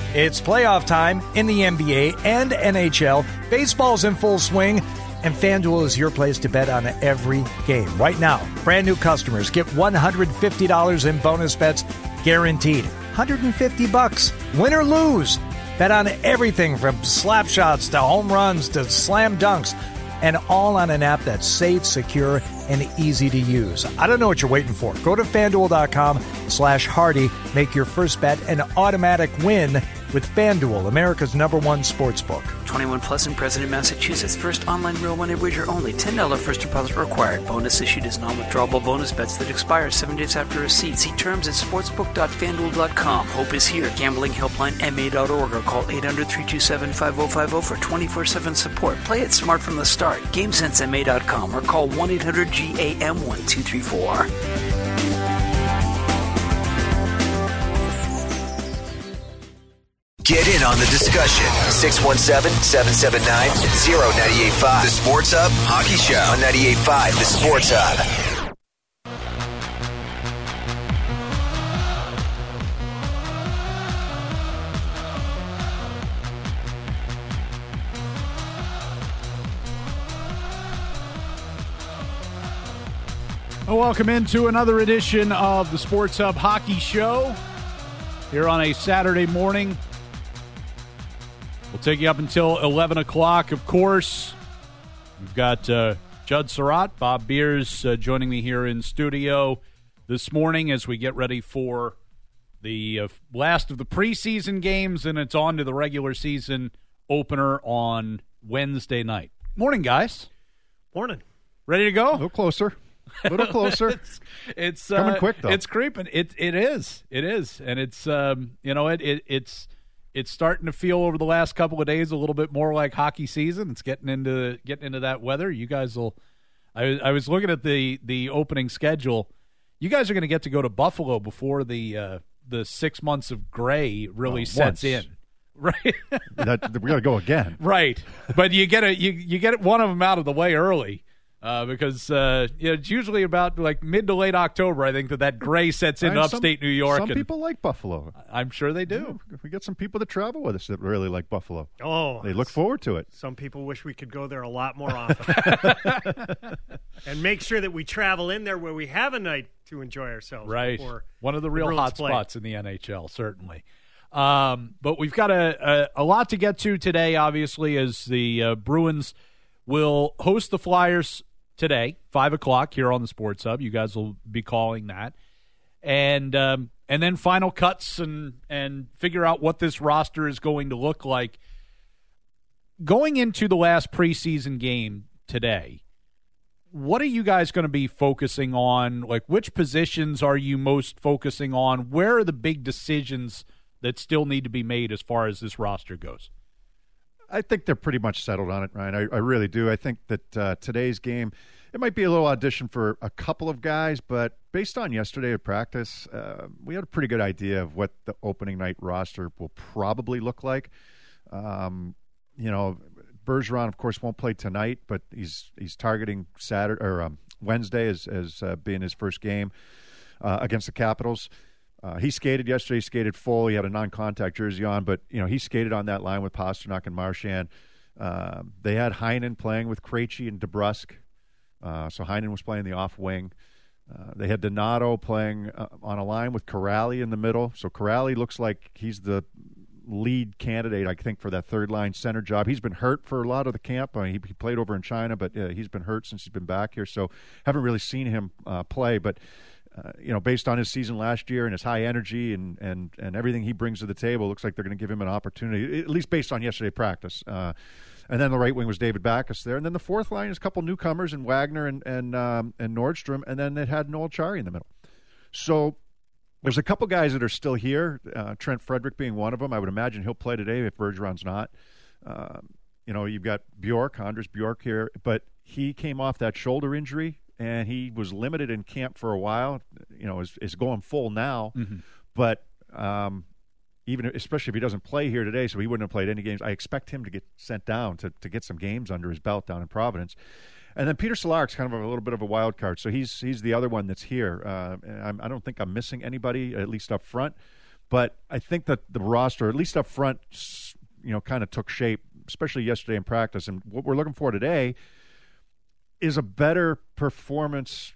It's playoff time in the NBA and NHL. Baseball's in full swing, and FanDuel is your place to bet on every game. Right now, brand new customers get $150 in bonus bets guaranteed. $150, win or lose. Bet on everything from slap shots to home runs to slam dunks, and all on an app that's safe, secure, and easy to use. I don't know what you're waiting for. Go to FanDuel.com/Hardy. Make your first bet an automatic win with FanDuel, America's #1 sportsbook. 21 plus and present in Massachusetts. First online real money wager only. $10 first deposit required. Bonus issued as non-withdrawable bonus bets that expire 7 days after receipt. See terms at sportsbook.fanduel.com. Hope is here. Gambling helpline ma.org or call 800-327-5050 for 24/7 support. Play it smart from the start. GameSenseMA.com or call 1-800-GAM-1234. Get in on the discussion. 617-779-0985. The Sports Hub Hockey Show on 98.5 The Sports Hub. Welcome into another edition of the Sports Hub Hockey Show here on a Saturday morning. We'll take you up until 11 o'clock, of course. We've got Judd Surratt, Bob Beers joining me here in studio this morning as we get ready for the last of the preseason games, and it's on to the regular season opener on Wednesday night. Morning, guys. Morning. Ready to go? A little closer. A little closer. It's coming quick, though. It's creeping. It is, and it's it's starting to feel over the last couple of days a little bit more like hockey season. It's getting into that weather. You guys will. I was looking at the opening schedule. You guys are going to get to go to Buffalo before the 6 months of gray really sets in. Right. We got to go again. Right, but you get one of them out of the way early. Because it's usually about like mid to late October, I think, that gray sets into upstate New York. Some people like Buffalo. I'm sure they do. Yeah, we get some people that travel with us that really like Buffalo. Oh, they look forward to it. Some people wish we could go there a lot more often. And make sure that we travel in there where we have a night to enjoy ourselves. Right. One of the real hot spots in the NHL, certainly. But we've got a lot to get to today, obviously, as the Bruins will host the Flyers today, 5 o'clock here on the Sports Hub. You guys will be calling that. And then final cuts and figure out what this roster is going to look like. Going into the last preseason game today, what are you guys going to be focusing on? Like, which positions are you most focusing on? Where are the big decisions that still need to be made as far as this roster goes? I think they're pretty much settled on it, Ryan. I really do. I think that today's game, it might be a little audition for a couple of guys, but based on yesterday at practice, we had a pretty good idea of what the opening night roster will probably look like. Bergeron, of course, won't play tonight, but he's targeting Saturday or Wednesday as being his first game against the Capitals. He skated yesterday. He skated full. He had a non-contact jersey on, but he skated on that line with Pasternak and Marchand. They had Heinen playing with Krejci and DeBrusk. So Heinen was playing the off wing. They had Donato playing on a line with Corrali in the middle. So Corrali looks like he's the lead candidate, I think, for that third line center job. He's been hurt for a lot of the camp. He played over in China, but he's been hurt since he's been back here. So haven't really seen him play, but. Based on his season last year and his high energy and everything he brings to the table, looks like they're going to give him an opportunity, at least based on yesterday's practice. And then the right wing was David Backes there. And then the fourth line is a couple newcomers in Wagner and Nordstrom. And then it had Noel Chari in the middle. So there's a couple guys that are still here, Trent Frederick being one of them. I would imagine he'll play today if Bergeron's not. You've got Anders Bjork here, but he came off that shoulder injury. And he was limited in camp for a while. Is going full now. Mm-hmm. But especially if he doesn't play here today, so he wouldn't have played any games. I expect him to get sent down to get some games under his belt down in Providence. And then Peter Cehlarek's kind of a little bit of a wild card. So he's the other one that's here. I don't think I'm missing anybody, at least up front. But I think that the roster, at least up front, kind of took shape, especially yesterday in practice. And what we're looking for today is a better performance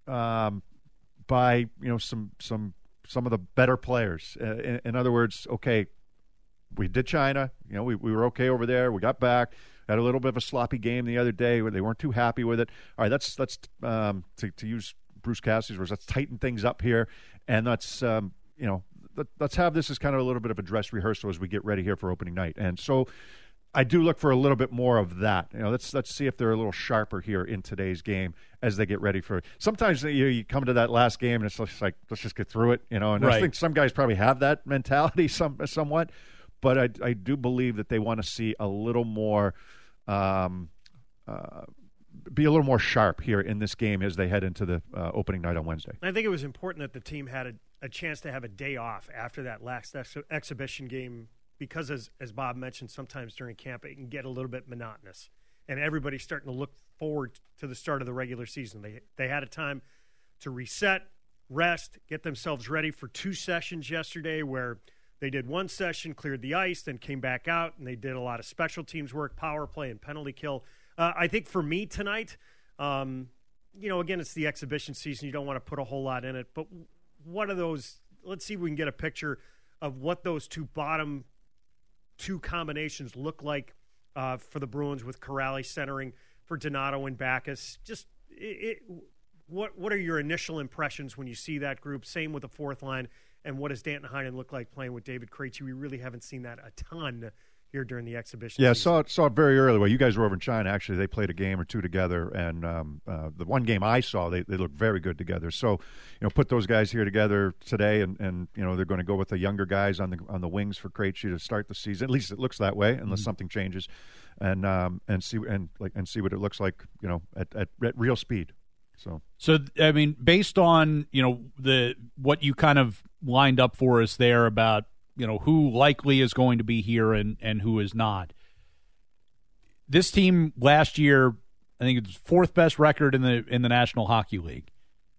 by some of the better players. In other words, okay, we did China. We were okay over there. We got back. Had a little bit of a sloppy game the other day where they weren't too happy with it. All right, let's to use Bruce Cassidy's words, let's tighten things up here, and let's have this as kind of a little bit of a dress rehearsal as we get ready here for opening night. And so I do look for a little bit more of that. Let's see if they're a little sharper here in today's game as they get ready for it. Sometimes you come to that last game and it's just like, let's just get through it, And right. I think some guys probably have that mentality somewhat, but I do believe that they want to see a little more be a little more sharp here in this game as they head into the opening night on Wednesday. I think it was important that the team had a chance to have a day off after that last exhibition game because, as Bob mentioned, sometimes during camp it can get a little bit monotonous, and everybody's starting to look forward to the start of the regular season. They had a time to reset, rest, get themselves ready for 2 sessions yesterday where they did 1 session, cleared the ice, then came back out, and they did a lot of special teams work, power play, and penalty kill. I think for me tonight, again, it's the exhibition season. You don't want to put a whole lot in it. But what are those – let's see if we can get a picture of what those bottom two combinations look like for the Bruins with Corrali centering for Donato and Backes. Just what are your initial impressions when you see that group? Same with the fourth line. And what does Danton Heinen look like playing with David Krejci? We really haven't seen that a ton here during the exhibition season. Saw it very early. Well, you guys were over in China. Actually, they played a game or two together, and the one game I saw, they looked very good together. So, put those guys here together today, and they're going to go with the younger guys on the wings for Krejci to start the season. At least it looks that way, unless something changes, and see what it looks like, at real speed. So I mean, based on what you kind of lined up for us there about who likely is going to be here and who is not. This team last year, I think it's 4th best record in the National Hockey League.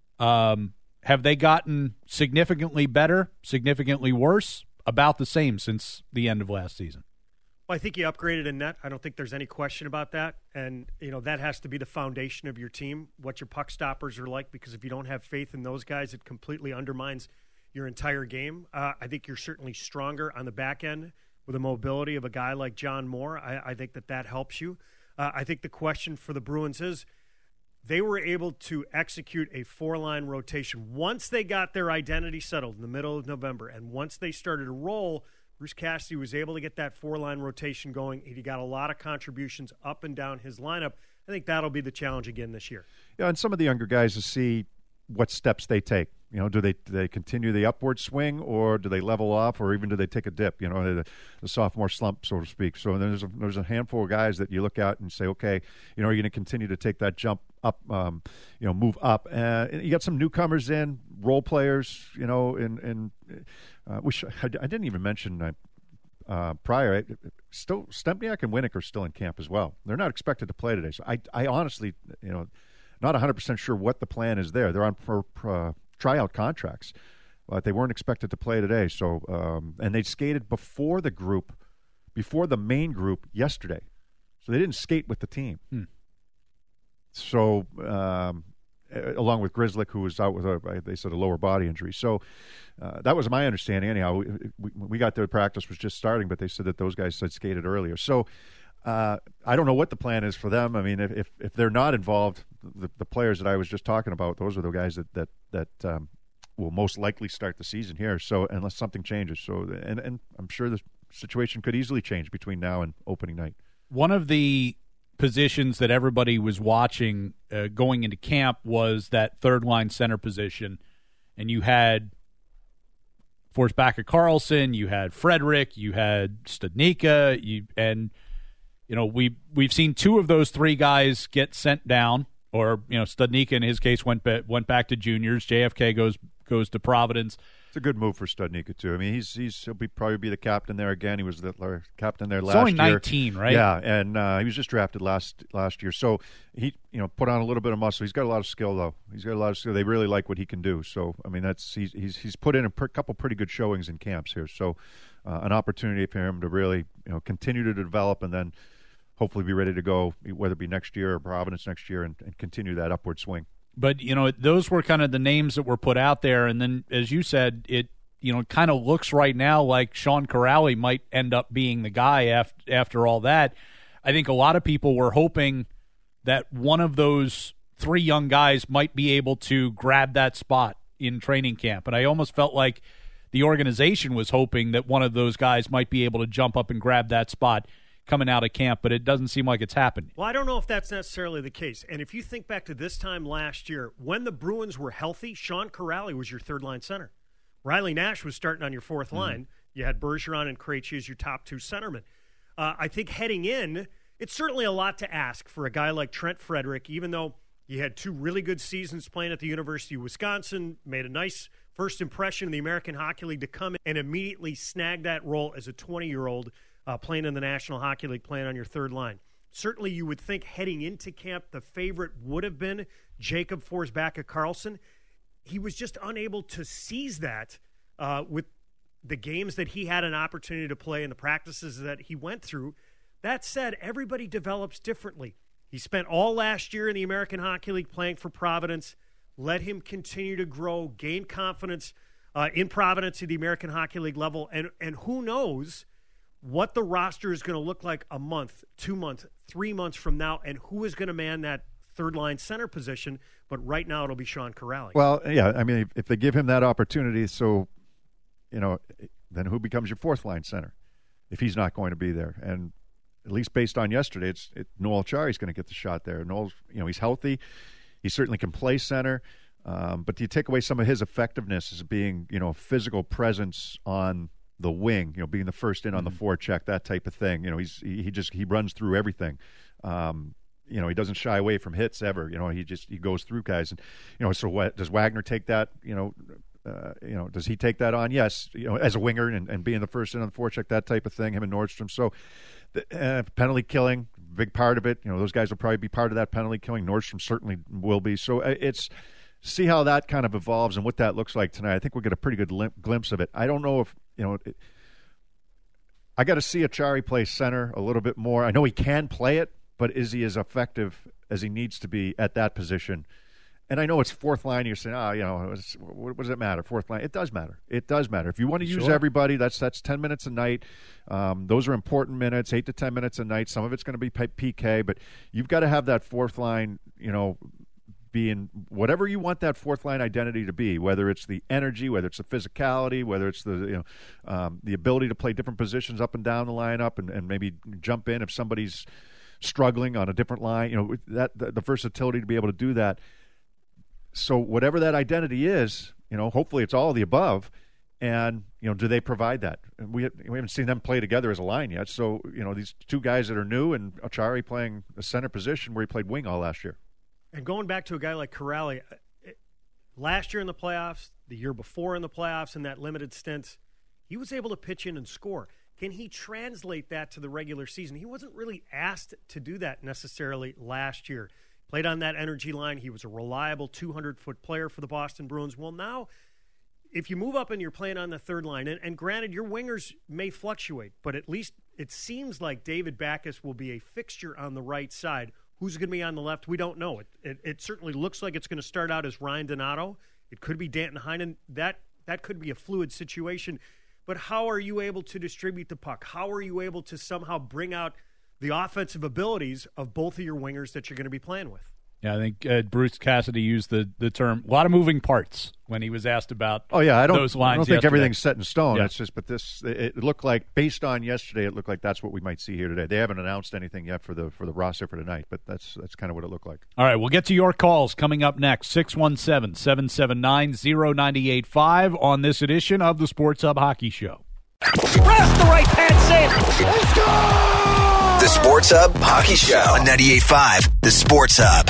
Have they gotten significantly better, significantly worse, about the same since the end of last season? Well, I think you upgraded in net. I don't think there's any question about that. And, that has to be the foundation of your team, what your puck stoppers are like, because if you don't have faith in those guys, it completely undermines your entire game. I think you're certainly stronger on the back end with the mobility of a guy like John Moore. I think that helps you. I think the question for the Bruins is they were able to execute a 4-line rotation once they got their identity settled in the middle of November. And once they started to roll, Bruce Cassidy was able to get that 4-line rotation going. He got a lot of contributions up and down his lineup. I think that'll be the challenge again this year. Yeah, and some of the younger guys to see what steps they take. Do they continue the upward swing, or do they level off, or even do they take a dip? The sophomore slump, so to speak. So there's a handful of guys that you look at and say, okay, are you going to continue to take that jump up, move up? You got some newcomers in, role players, and I didn't even mention prior. Still, Stempniak and Winnick are still in camp as well. They're not expected to play today. So I honestly, not 100% sure what the plan is there. They're on tryout contracts, but they weren't expected to play today. So, and they skated before the main group yesterday. So they didn't skate with the team. So, along with Grzelcyk, who was out with they said a lower body injury. So that was my understanding. Anyhow, we got their practice was just starting, but they said that those guys had skated earlier. So I don't know what the plan is for them. I mean, if they're not involved, the players that I was just talking about, those are the guys that will most likely start the season here. So unless something changes, and I'm sure the situation could easily change between now and opening night. One of the positions that everybody was watching going into camp was that third line center position, and you had Forsbacka Karlsson, you had Frederick, you had Studnicka, we've seen 2 of those 3 guys get sent down, or Studnicka in his case went back to juniors. JFK goes to Providence. It's a good move for Studnicka too. I mean, he'll probably be the captain there again. He was the captain there last year. He's only 19, right? Yeah, and he was just drafted last year. So he put on a little bit of muscle. He's got a lot of skill though. He's got a lot of skill. They really like what he can do. So I mean, he's put in a couple pretty good showings in camps here. So an opportunity for him to really continue to develop and then hopefully be ready to go, whether it be next year or Providence next year, and continue that upward swing. But, those were kind of the names that were put out there. And then, as you said, it, kind of looks right now like Sean Corrali might end up being the guy after all that. I think a lot of people were hoping that one of those three young guys might be able to grab that spot in training camp. And I almost felt like the organization was hoping that one of those guys might be able to jump up and grab that spot coming out of camp, but it doesn't seem like it's happened. Well, I don't know if that's necessarily the case. And if you think back to this time last year, when the Bruins were healthy, Sean Corrali was your third-line center. Riley Nash was starting on your fourth line. You had Bergeron and Krejci as your top two centermen. I think heading in, it's certainly a lot to ask for a guy like Trent Frederick, even though he had two really good seasons playing at the University of Wisconsin, made a nice first impression in the American Hockey League to come and immediately snag that role as a 20-year-old playing in the National Hockey League, playing on your third line. Certainly you would think heading into camp the favorite would have been Jacob Forsbacka-Karlsson. He was just unable to seize that with the games that he had an opportunity to play and the practices that he went through. That said, everybody develops differently. He spent all last year in the American Hockey League playing for Providence. Let him continue to grow, gain confidence in Providence at the American Hockey League level, and who knows what the roster is going to look like a month, 2 months, 3 months from now, and who is going to man that third-line center position. But right now it'll be Sean Corrali. Well, yeah, I mean, if they give him that opportunity, so, then who becomes your fourth-line center if he's not going to be there? And at least based on yesterday, Noel Acciari's going to get the shot there. Noel's, he's healthy. He certainly can play center. But do you take away some of his effectiveness as being, a physical presence on the wing, being the first in on the forecheck, that type of thing. He runs through everything. He doesn't shy away from hits ever. He goes through guys. And so does Wagner take that? Does he take that on? Yes. As a winger and being the first in on the forecheck, that type of thing. Him and Nordstrom. So penalty killing, big part of it. Those guys will probably be part of that penalty killing. Nordstrom certainly will be. So it's. See how that kind of evolves and what that looks like tonight. I think we'll get a pretty good glimpse of it. I don't know if, I got to see Acciari play center a little bit more. I know he can play it, but is he as effective as he needs to be at that position? And I know it's fourth line. You're saying, what does it matter? Fourth line. It does matter. It does matter. If you want to use everybody, that's 10 minutes a night. Those are important minutes, 8 to 10 minutes a night. Some of it's going to be PK, but you've got to have that fourth line, being whatever you want that fourth line identity to be, whether it's the energy, whether it's the physicality, whether it's the ability to play different positions up and down the lineup and maybe jump in if somebody's struggling on a different line, that the versatility to be able to do that. So whatever that identity is, hopefully it's all of the above. And, do they provide that? And we haven't seen them play together as a line yet. So, these two guys that are new and Acciari playing a center position where he played wing all last year. And going back to a guy like Corrali, last year in the playoffs, the year before in the playoffs, in that limited stint, he was able to pitch in and score. Can he translate that to the regular season? He wasn't really asked to do that necessarily last year. Played on that energy line. He was a reliable 200-foot player for the Boston Bruins. Well, now, if you move up and you're playing on the third line, and granted, your wingers may fluctuate, but at least it seems like David Backes will be a fixture on the right side. Who's going to be on the left? We don't know. It certainly looks like it's going to start out as Ryan Donato. It could be Danton Heinen. That could be a fluid situation. But how are you able to distribute the puck? How are you able to somehow bring out the offensive abilities of both of your wingers that you're going to be playing with? Yeah, I think Bruce Cassidy used the term a lot of moving parts when he was asked about those lines. I don't think everything's set in stone. Yeah. It's just, but it looked like, based on yesterday, it looked like that's what we might see here today. They haven't announced anything yet for the roster for tonight, but that's kind of what it looked like. All right, we'll get to your calls coming up next. 617-779-0985 on this edition of the Sports Hub Hockey Show. Press the right hand save. Let's go! The Sports Hub Hockey Show on 98.5. The Sports Hub.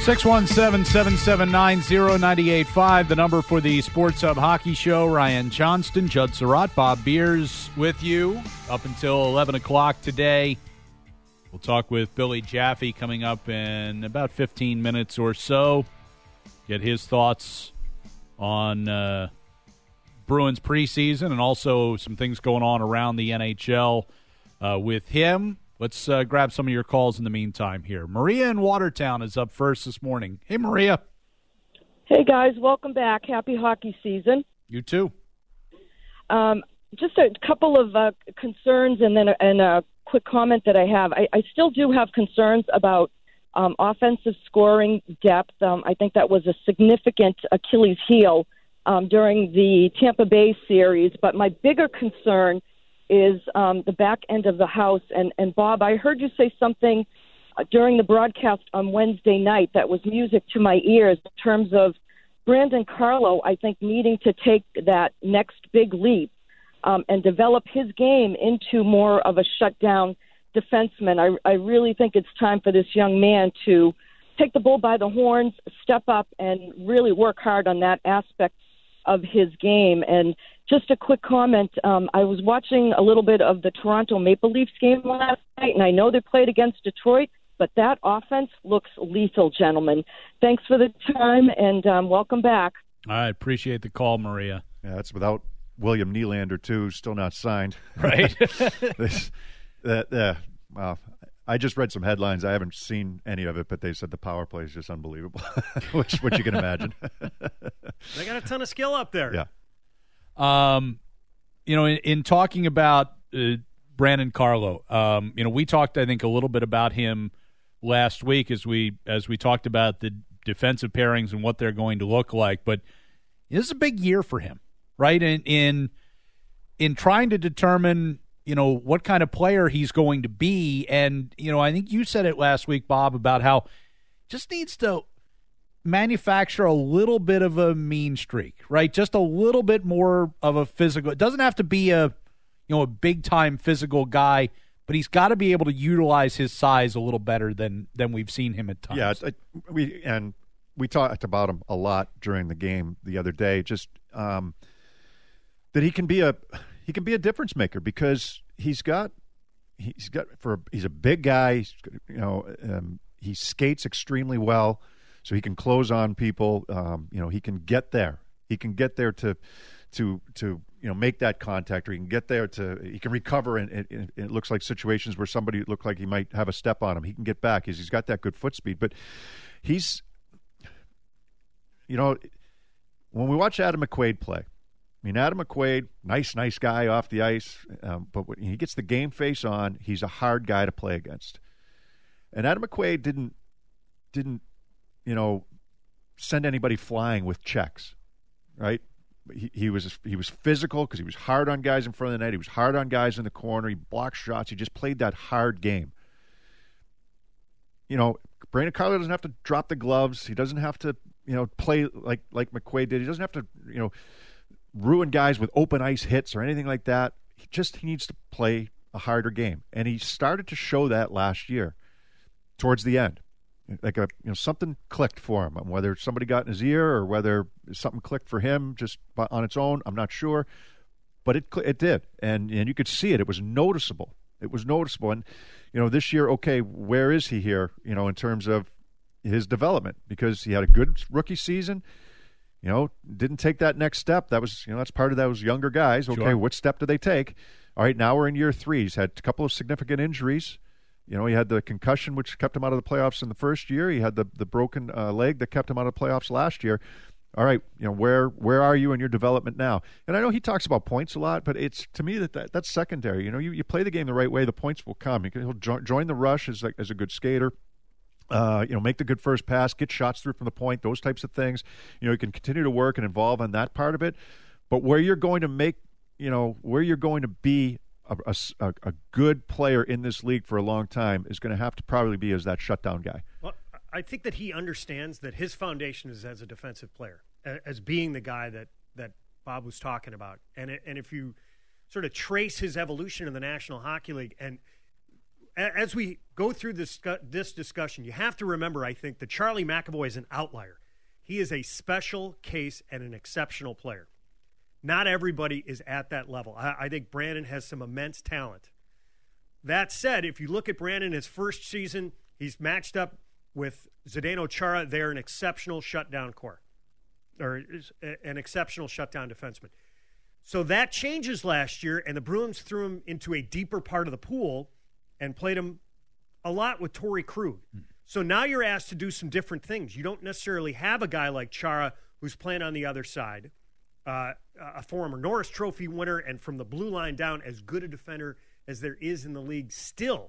617-779-0985, the number for the Sports Hub Hockey Show. Ryan Johnston, Judd Surratt, Bob Beers with you up until 11 o'clock today. We'll talk with Billy Jaffe coming up in about 15 minutes or so. Get his thoughts on Bruins preseason and also some things going on around the NHL with him. Let's grab some of your calls in the meantime here. Maria in Watertown is up first this morning. Hey, Maria. Hey, guys. Welcome back. Happy hockey season. You too. Just a couple of concerns and then a quick comment that I have. I still do have concerns about offensive scoring depth. I think that was a significant Achilles heel during the Tampa Bay series. But my bigger concern is the back end of the house. And Bob, I heard you say something during the broadcast on Wednesday night that was music to my ears in terms of Brandon Carlo, I think, needing to take that next big leap and develop his game into more of a shutdown defenseman. I really think it's time for this young man to take the bull by the horns, step up, and really work hard on that aspect of his game. And just a quick comment, I was watching a little bit of the Toronto Maple Leafs game last night, and I know they played against Detroit, but that offense looks lethal, gentlemen. Thanks for the time, and welcome back. I appreciate the call, Maria. Yeah, that's without William Nylander, too, still not signed. Right. Well, I just read some headlines. I haven't seen any of it, but they said the power play is just unbelievable, which you can imagine. They got a ton of skill up there. Yeah. In talking about Brandon Carlo, we talked, I think, a little bit about him last week as we talked about the defensive pairings and what they're going to look like. But this is a big year for him, right? In trying to determine, what kind of player he's going to be. And, I think you said it last week, Bob, about how just needs to manufacture a little bit of a mean streak, right? Just a little bit more of a physical. It doesn't have to be a big time physical guy, but he's got to be able to utilize his size a little better than we've seen him at times. Yeah, we talked about him a lot during the game the other day. Just that he can be a difference maker because he's a big guy. He skates extremely well. So he can close on people. He can get there. He can get there to make that contact, or he can get there he can recover. And it looks like situations where somebody looked like he might have a step on him. He can get back. He's got that good foot speed. But he's, when we watch Adam McQuaid play, Adam McQuaid, nice guy off the ice, but when he gets the game face on, he's a hard guy to play against. And Adam McQuaid didn't send anybody flying with checks, right? He was physical because he was hard on guys in front of the net. He was hard on guys in the corner. He blocked shots. He just played that hard game. Brandon Carlo doesn't have to drop the gloves. He doesn't have to, play like McQuaid did. He doesn't have to, ruin guys with open ice hits or anything like that. He needs to play a harder game. And he started to show that last year towards the end. Like something clicked for him. Whether somebody got in his ear or whether something clicked for him just on its own, I'm not sure. But it did, and you could see it. It was noticeable. And this year, okay, where is he here? In terms of his development, because he had a good rookie season. Didn't take that next step. That was that's part of those younger guys. Okay, sure. What step do they take? All right, now we're in year 3. He's had a couple of significant injuries. He had the concussion, which kept him out of the playoffs in the first year. He had the broken leg that kept him out of the playoffs last year. All right, where are you in your development now? And I know he talks about points a lot, but it's to me that's secondary. You play the game the right way, the points will come. He'll join the rush as a good skater. Make the good first pass, get shots through from the point, those types of things. You can continue to work and involve on that part of it. But where you're going to be a good player in this league for a long time is going to have to probably be as that shutdown guy. Well, I think that he understands that his foundation is as a defensive player, as being the guy that Bob was talking about. And if you sort of trace his evolution in the National Hockey League, and as we go through this discussion, you have to remember, I think, that Charlie McAvoy is an outlier. He is a special case and an exceptional player. Not everybody is at that level. I think Brandon has some immense talent. That said, if you look at Brandon, his first season, he's matched up with Zdeno Chara. They're an exceptional shutdown core, or an exceptional shutdown defenseman. So that changes last year, and the Bruins threw him into a deeper part of the pool and played him a lot with Torrey Krug. So now you're asked to do some different things. You don't necessarily have a guy like Chara who's playing on the other side, a former Norris Trophy winner, and from the blue line down, as good a defender as there is in the league still.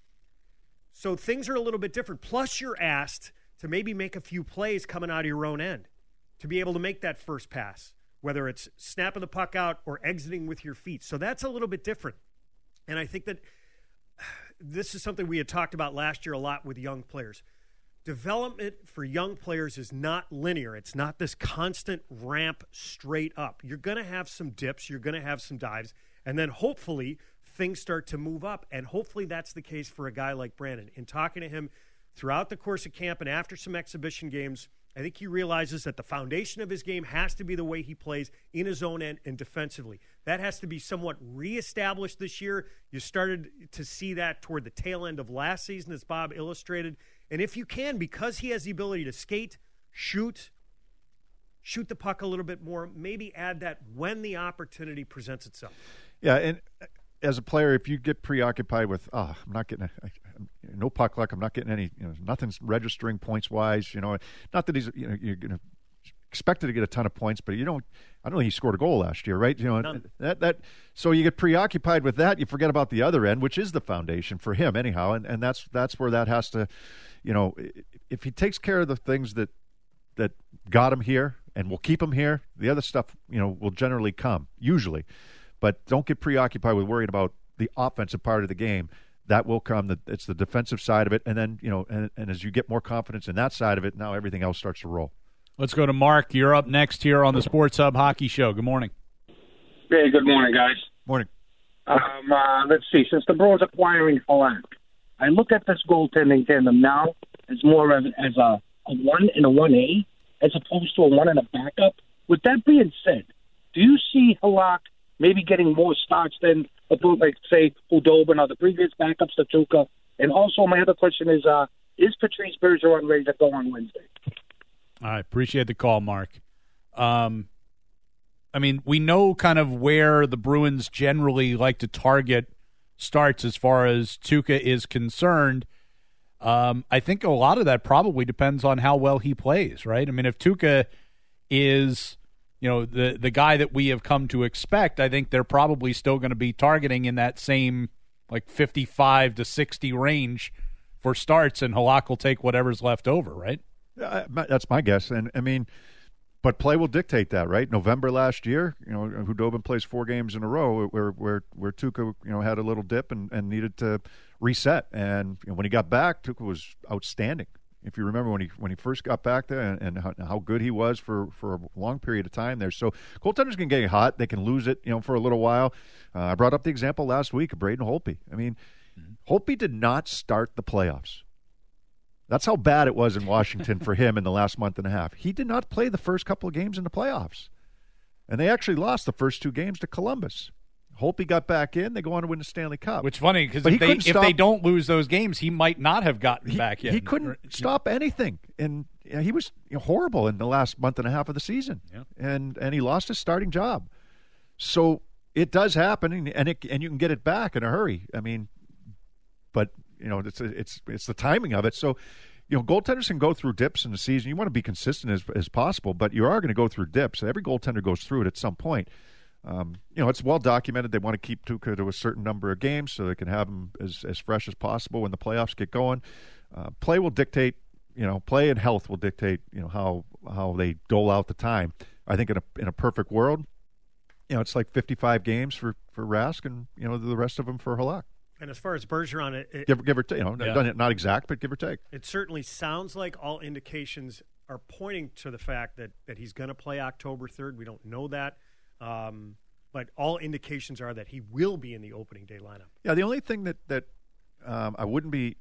So things are a little bit different. Plus, you're asked to maybe make a few plays coming out of your own end to be able to make that first pass, whether it's snapping the puck out or exiting with your feet. So that's a little bit different. And I think that this is something we had talked about last year a lot with young players. Development for young players is not linear. It's not this constant ramp straight up. You're going to have some dips. You're going to have some dives. And then hopefully things start to move up. And hopefully that's the case for a guy like Brandon. In talking to him throughout the course of camp and after some exhibition games, I think he realizes that the foundation of his game has to be the way he plays in his own end and defensively. That has to be somewhat reestablished this year. You started to see that toward the tail end of last season, as Bob illustrated. And if you can, because he has the ability to skate, shoot the puck a little bit more, maybe add that when the opportunity presents itself. Yeah, and as a player, if you get preoccupied with, I'm not getting no puck luck, I'm not getting any, nothing's registering points wise, not that he's, you're going to expected to get a ton of points, but I don't think he scored a goal last year, right? So you get preoccupied with that, you forget about the other end, which is the foundation for him anyhow, and that's where that has to, if he takes care of the things that got him here and will keep him here, the other stuff, will generally come, usually. But don't get preoccupied with worrying about the offensive part of the game. That will come. It's the defensive side of it. And then, and as you get more confidence in that side of it, now everything else starts to roll. Let's go to Mark. You're up next here on the Sports Hub Hockey Show. Good morning. Hey, good morning, guys. Morning. Let's see. Since the Bruins acquiring Halak, I look at this goaltending tandem now as more as a 1 and a 1A as opposed to a 1 and a backup. With that being said, do you see Halak maybe getting more starts than, like, say, Hudobin or the previous backups to Tuukka? And also, my other question is Patrice Bergeron ready to go on Wednesday? I appreciate the call, Mark. We know kind of where the Bruins generally like to target starts as far as Tuukka is concerned. I think a lot of that probably depends on how well he plays, right? If Tuukka is the guy that we have come to expect, I think they're probably still going to be targeting in that same 55 to 60 range for starts, and Halak will take whatever's left over, right? That's my guess. And but play will dictate that, right? November last year, Hudobin plays 4 games in a row where Tuukka, had a little dip and needed to reset. And when he got back, Tuukka was outstanding. If you remember when he first got back there and how good he was for a long period of time there. So goaltenders can get hot. They can lose it, for a little while. I brought up the example last week of Braden Holtby. Holtby did not start the playoffs. That's how bad it was in Washington for him in the last month and a half. He did not play the first couple of games in the playoffs. And they actually lost the first 2 games to Columbus. Holtby got back in. They go on to win the Stanley Cup. Which is funny because if they don't lose those games, he might not have gotten back in. He couldn't stop anything. And he was horrible in the last month and a half of the season. Yeah. And he lost his starting job. So it does happen, and you can get it back in a hurry. But it's the timing of it. So goaltenders can go through dips in the season. You want to be consistent as possible, but you are going to go through dips. Every goaltender goes through it at some point. It's well documented. They want to keep Tuukka to a certain number of games so they can have him as fresh as possible when the playoffs get going. Play will dictate, play and health will dictate, how they dole out the time. I think in a perfect world, it's like 55 games for Rask and the rest of them for Halak. And as far as Bergeron, give or take, not exact, but give or take. It certainly sounds like all indications are pointing to the fact that he's going to play October 3rd. We don't know that. But all indications are that he will be in the opening day lineup. Yeah, the only thing that I wouldn't be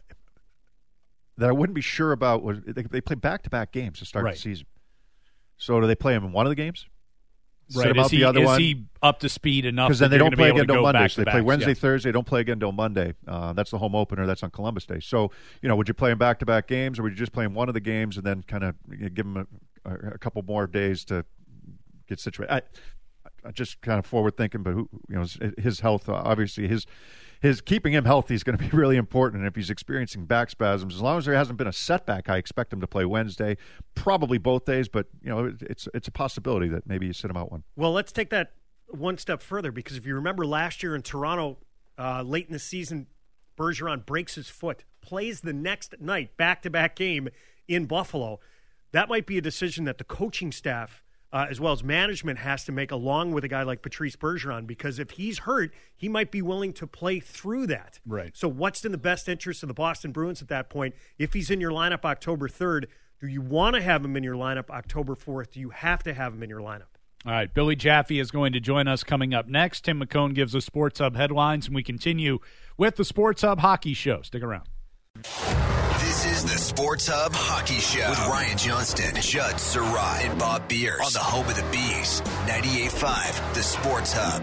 sure about was they play back-to-back games to start the season. So do they play him in one of the games? Right. Is he up to speed enough? Because then they don't play again until Monday. So they play Wednesday, Thursday. They don't play again until Monday. That's the home opener. That's on Columbus Day. So, would you play him back-to-back games, or would you just play him one of the games and then kind of give him a couple more days to get situated? I just kind of forward-thinking, but his health, obviously, his keeping him healthy is going to be really important. And if he's experiencing back spasms, as long as there hasn't been a setback, I expect him to play Wednesday, probably both days. But it's a possibility that maybe you sit him out one. Well, let's take that one step further, because if you remember last year in Toronto, late in the season, Bergeron breaks his foot, plays the next night, back-to-back game in Buffalo. That might be a decision that the coaching staff, as well as management, has to make along with a guy like Patrice Bergeron, because if he's hurt, he might be willing to play through that. Right. So what's in the best interest of the Boston Bruins at that point? If he's in your lineup October 3rd, do you want to have him in your lineup October 4th? Do you have to have him in your lineup? All right, Billy Jaffe is going to join us coming up next. Tim McCone gives us Sports Hub headlines, and we continue with the Sports Hub Hockey Show. Stick around. This is the Sports Hub Hockey Show with Ryan Johnston, Judd Surratt, and Bob Beers on the home of the Bees, 98.5, the Sports Hub.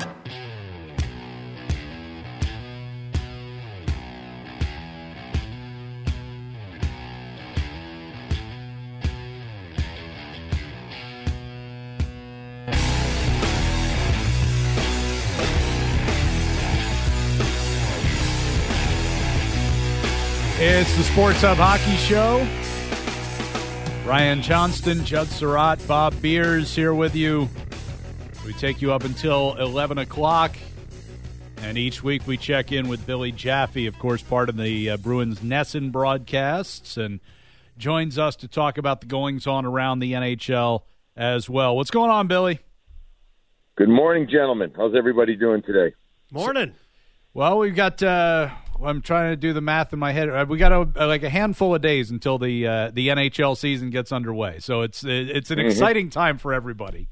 It's the Sports Hub Hockey Show. Ryan Johnston, Judd Surratt, Bob Beers here with you. We take you up until 11 o'clock, and each week we check in with Billy Jaffe, of course, part of the Bruins Nesson broadcasts, and joins us to talk about the goings-on around the NHL as well. What's going on, Billy? Good morning, gentlemen. How's everybody doing today? Morning. Well, we've got I'm trying to do the math in my head. We got a handful of days until the NHL season gets underway, so it's an exciting time for everybody.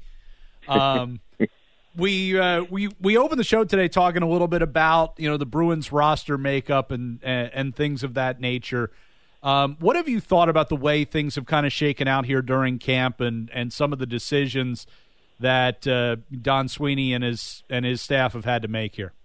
We opened the show today talking a little bit about the Bruins roster makeup and things of that nature. What have you thought about the way things have kind of shaken out here during camp and some of the decisions that Don Sweeney and his staff have had to make here?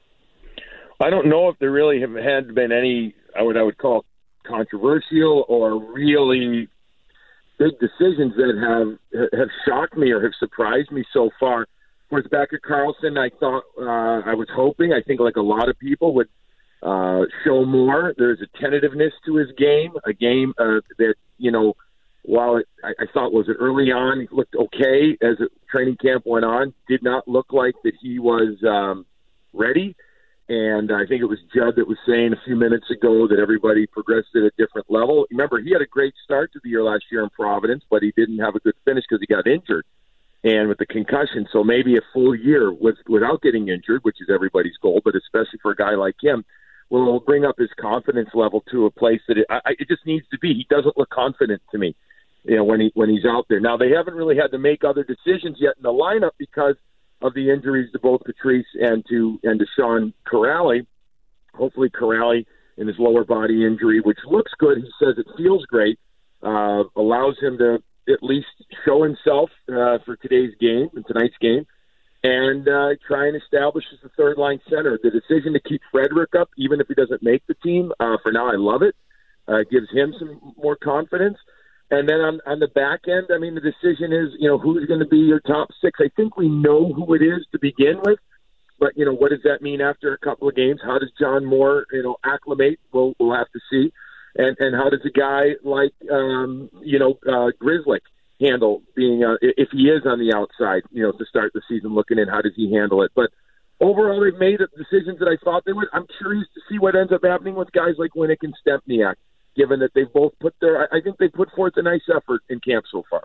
I don't know if there really have had been any what I would call controversial or really big decisions that have shocked me or have surprised me so far. Of course, back at Karlsson, I thought I was hoping. I think like a lot of people would show more. There's a tentativeness to his game, a game that while I thought was early on, it looked okay as training camp went on. Did not look like that he was ready. And I think it was Judd that was saying a few minutes ago that everybody progressed at a different level. Remember, he had a great start to the year last year in Providence, but he didn't have a good finish because he got injured and with the concussion. So maybe a full year without getting injured, which is everybody's goal, but especially for a guy like him, will bring up his confidence level to a place that it just needs to be. He doesn't look confident to me, when he's out there. Now, they haven't really had to make other decisions yet in the lineup because of the injuries to both Patrice and to Sean Kuraly. Hopefully Kuraly in his lower body injury, which looks good, he says it feels great, allows him to at least show himself for tonight's game, and try and establish as the third-line center. The decision to keep Frederick up, even if he doesn't make the team, for now I love it. Gives him some more confidence. And then on the back end, I mean, the decision is, who's going to be your top six. I think we know who it is to begin with, but, what does that mean after a couple of games? How does John Moore, acclimate? We'll have to see. And how does a guy like, Grzelcyk handle being, if he is on the outside, to start the season looking in, how does he handle it? But overall, they've made the decisions that I thought they would. I'm curious to see what ends up happening with guys like Winnick and Stempniak, given that they've both I think they put forth a nice effort in camp so far.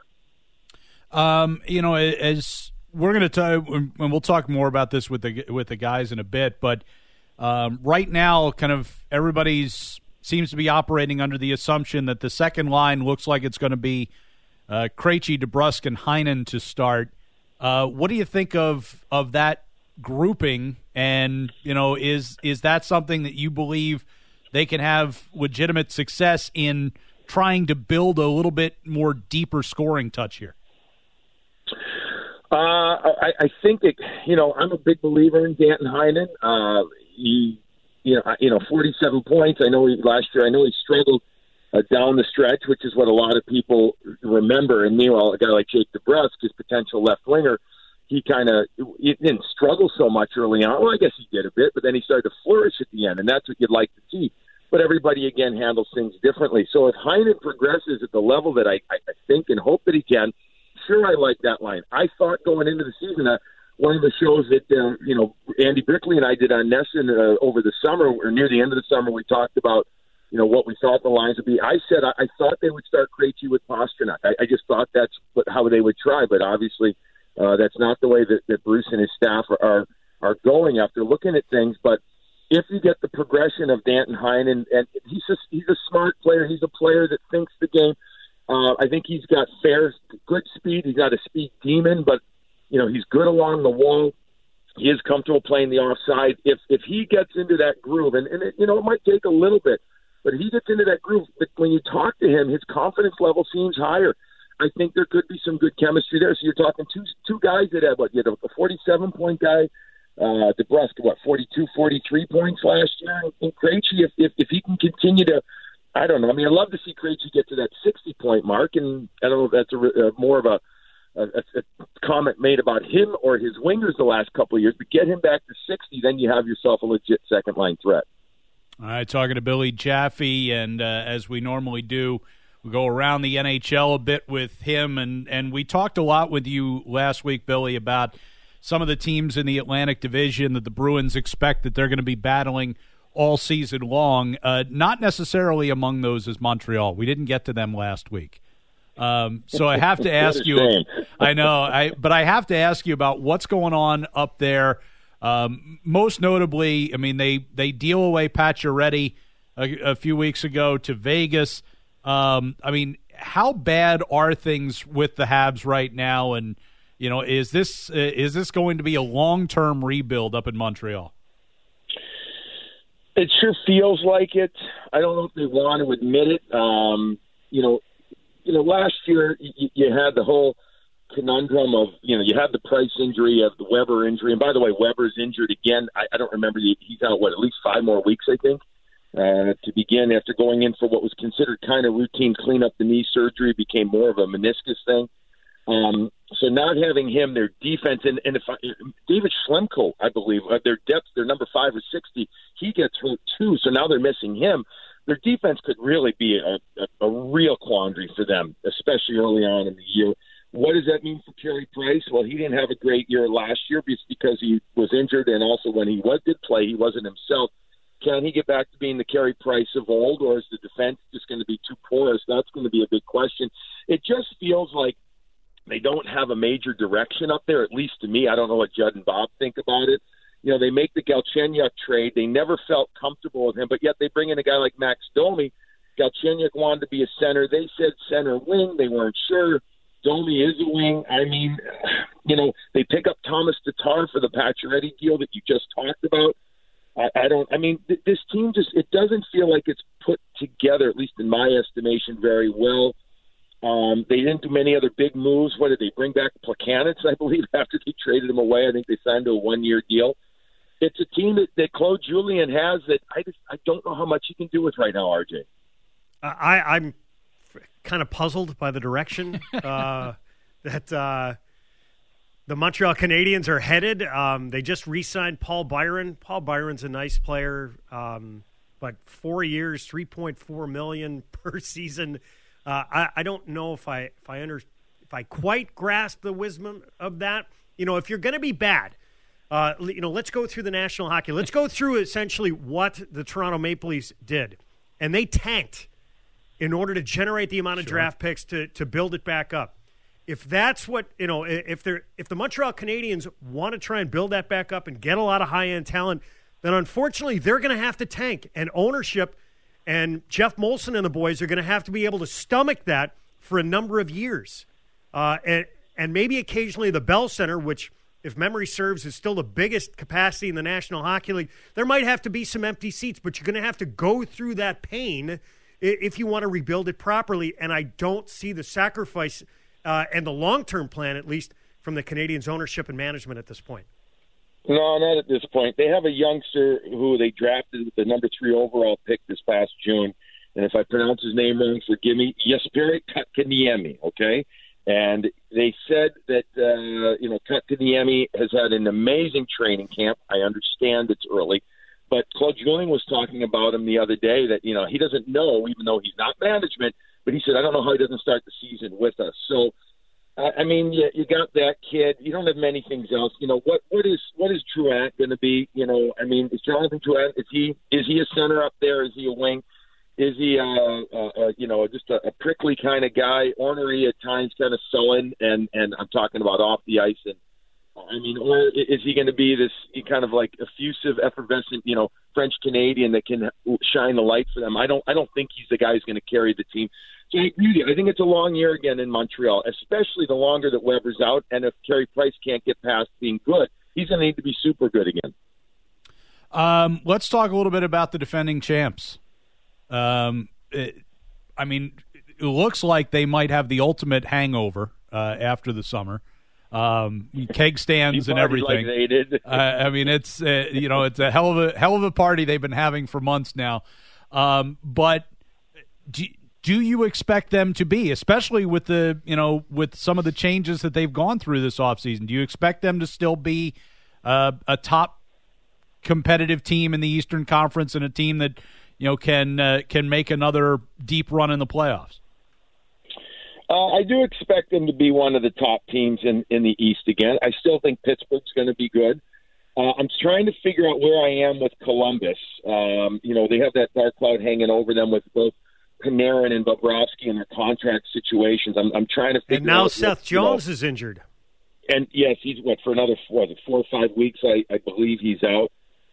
As we're going to talk, and we'll talk more about this with the guys in a bit, but right now, kind of everybody seems to be operating under the assumption that the second line looks like it's going to be Krejci, DeBrusk, and Heinen to start. What do you think of that grouping And, is that something that you believe they can have legitimate success in trying to build a little bit more deeper scoring touch here? I think that, I'm a big believer in Danton Heinen. He 47 points. Last year he struggled down the stretch, which is what a lot of people remember. And meanwhile, a guy like Jake DeBrusk, his potential left winger, he didn't struggle so much early on. Well, I guess he did a bit, but then he started to flourish at the end, and that's what you'd like to see. But everybody, again, handles things differently. So if Heinen progresses at the level that I think and hope that he can, sure, I like that line. I thought going into the season, one of the shows that, Andy Brickley and I did on NESN over the summer, or near the end of the summer, we talked about, what we thought the lines would be. I said I thought they would start Krejci with Pastrnak. I just thought that's how they would try, but obviously that's not the way that Bruce and his staff are going after looking at things. But if you get the progression of Danton Heinen, and he's a smart player, he's a player that thinks the game. I think he's got good speed. He's got a speed demon, but he's good along the wall. He is comfortable playing the offside. If he gets into that groove, and it might take a little bit, but if he gets into that groove, when you talk to him, his confidence level seems higher. I think there could be some good chemistry there. So you're talking two guys that have a 47-point guy, DeBrusk, 42, 43 points last year, and Krejci, if he can continue to. I don't know. I mean, I'd love to see Krejci get to that 60-point mark, and I don't know if that's more of a comment made about him or his wingers the last couple of years, but get him back to 60, then you have yourself a legit second-line threat. All right, talking to Billy Jaffe, and as we normally do, we go around the NHL a bit with him, and we talked a lot with you last week, Billy, about some of the teams in the Atlantic Division that the Bruins expect that they're going to be battling all season long. Not necessarily among those is Montreal. We didn't get to them last week. So I have to ask you, but I have to ask you about what's going on up there. Most notably, I mean, they deal away Pacioretty a few weeks ago to Vegas. I mean, how bad are things with the Habs right now? And, is this going to be a long-term rebuild up in Montreal? It sure feels like it. I don't know if they want to admit it. Last year you had the whole conundrum of, you had the Price injury, you have the Weber injury. And by the way, Weber's injured again. I don't remember. He's out, at least 5 more weeks, I think, to begin after going in for what was considered kind of routine cleanup. The knee surgery became more of a meniscus thing. So not having him, their defense, and David Schlemko, I believe, their depth, their number 5 or 60, he gets hurt too. So now they're missing him. Their defense could really be a real quandary for them, especially early on in the year. What does that mean for Carey Price? Well, he didn't have a great year last year because he was injured, and also when he did play, he wasn't himself. Can he get back to being the Carey Price of old, or is the defense just going to be too porous? That's going to be a big question. It just feels like they don't have a major direction up there, at least to me. I don't know what Judd and Bob think about it. They make the Galchenyuk trade. They never felt comfortable with him, but yet they bring in a guy like Max Domi. Galchenyuk wanted to be a center. They said center wing. They weren't sure. Domi is a wing. I mean, they pick up Thomas Tatar for the Pacioretty deal that you just talked about. This team it doesn't feel like it's put together, at least in my estimation, very well. They didn't do many other big moves. What did they bring back? Plekanec, I believe, after they traded him away. I think they signed to a 1-year deal. It's a team that Claude Julien has that I don't know how much he can do with right now, RJ. I'm kind of puzzled by the direction that the Montreal Canadiens are headed. They just re-signed Paul Byron. Paul Byron's a nice player, but 4 years, $3.4 million per season. I don't know if I quite grasp the wisdom of that. If you're going to be bad, let's go through the National Hockey. Let's go through essentially what the Toronto Maple Leafs did, and they tanked in order to generate the amount of draft picks to build it back up. If that's what if the Montreal Canadiens want to try and build that back up and get a lot of high-end talent, then unfortunately they're going to have to tank, and ownership and Jeff Molson and the boys are going to have to be able to stomach that for a number of years. And maybe occasionally the Bell Center, which if memory serves, is still the biggest capacity in the National Hockey League. There might have to be some empty seats, but you're going to have to go through that pain if you want to rebuild it properly. And I don't see the sacrifice and the long-term plan, at least, from the Canadiens' ownership and management at this point. No, not at this point. They have a youngster who they drafted with the number 3 overall pick this past June. And if I pronounce his name wrong, forgive me, Jesperi Kotkaniemi, okay? And they said that, Kotkaniemi has had an amazing training camp. I understand it's early. But Claude Julien was talking about him the other day that, he doesn't know, even though he's not management, but he said, I don't know how he doesn't start the season with us. So, you got that kid. You don't have many things else. What is Drouin going to be? Is Jonathan Drouin, is he a center up there? Is he a wing? Is he just a prickly kind of guy, ornery at times, kind of sullen, and I'm talking about off the ice, and or is he going to be this kind of like effusive, effervescent, French Canadian that can shine the light for them? I don't think he's the guy who's going to carry the team. So I agree with you. I think it's a long year again in Montreal, especially the longer that Weber's out, and if Carey Price can't get past being good, he's going to need to be super good again. Let's talk a little bit about the defending champs. It looks like they might have the ultimate hangover after the summer. Keg stands and everything. Like they did. It's it's a hell of a party they've been having for months now. But do you expect them to be, especially with with some of the changes that they've gone through this offseason, do you expect them to still be a top competitive team in the Eastern Conference and a team that can make another deep run in the playoffs? I do expect them to be one of the top teams in the East again. I still think Pittsburgh's going to be good. I'm trying to figure out where I am with Columbus. They have that dark cloud hanging over them with both Panarin and Bobrovsky and their contract situations. I'm trying to figure out. And now Seth Jones is injured. And yes, he's for another 4 or 5 weeks. I believe he's out.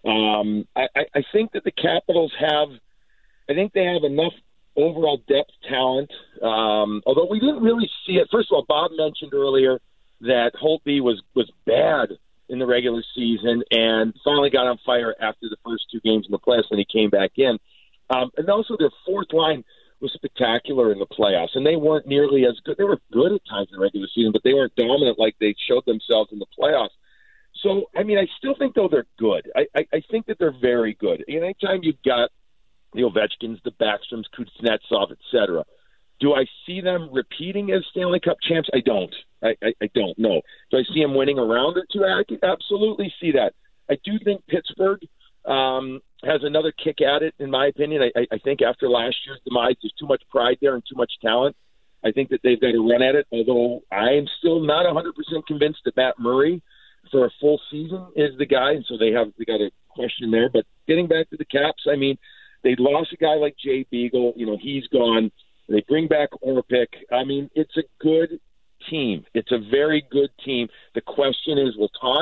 I think that the Capitals have enough overall depth talent, although we didn't really see it. First of all, Bob mentioned earlier that Holtby was bad in the regular season and finally got on fire after the first 2 games in the playoffs, and he came back in. And also their fourth line was spectacular in the playoffs, and they weren't nearly as good. They were good at times in the regular season, but they weren't dominant like they showed themselves in the playoffs. So, I still think, though, they're good. I think that they're very good. Anytime you've got the Ovechkins, the Backstroms, Kuznetsov, et cetera, do I see them repeating as Stanley Cup champs? I don't. I don't know. Do I see them winning a round or two? I can absolutely see that. I do think Pittsburgh has another kick at it, in my opinion. I think after last year's demise, there's too much pride there and too much talent. I think that they've got to run at it, although I am still not 100% convinced that Matt Murray for a full season is the guy, and so they got a question there. But getting back to the Caps, they lost a guy like Jay Beagle. He's gone. They bring back Orpik. It's a good team. It's a very good team. The question is, will Todd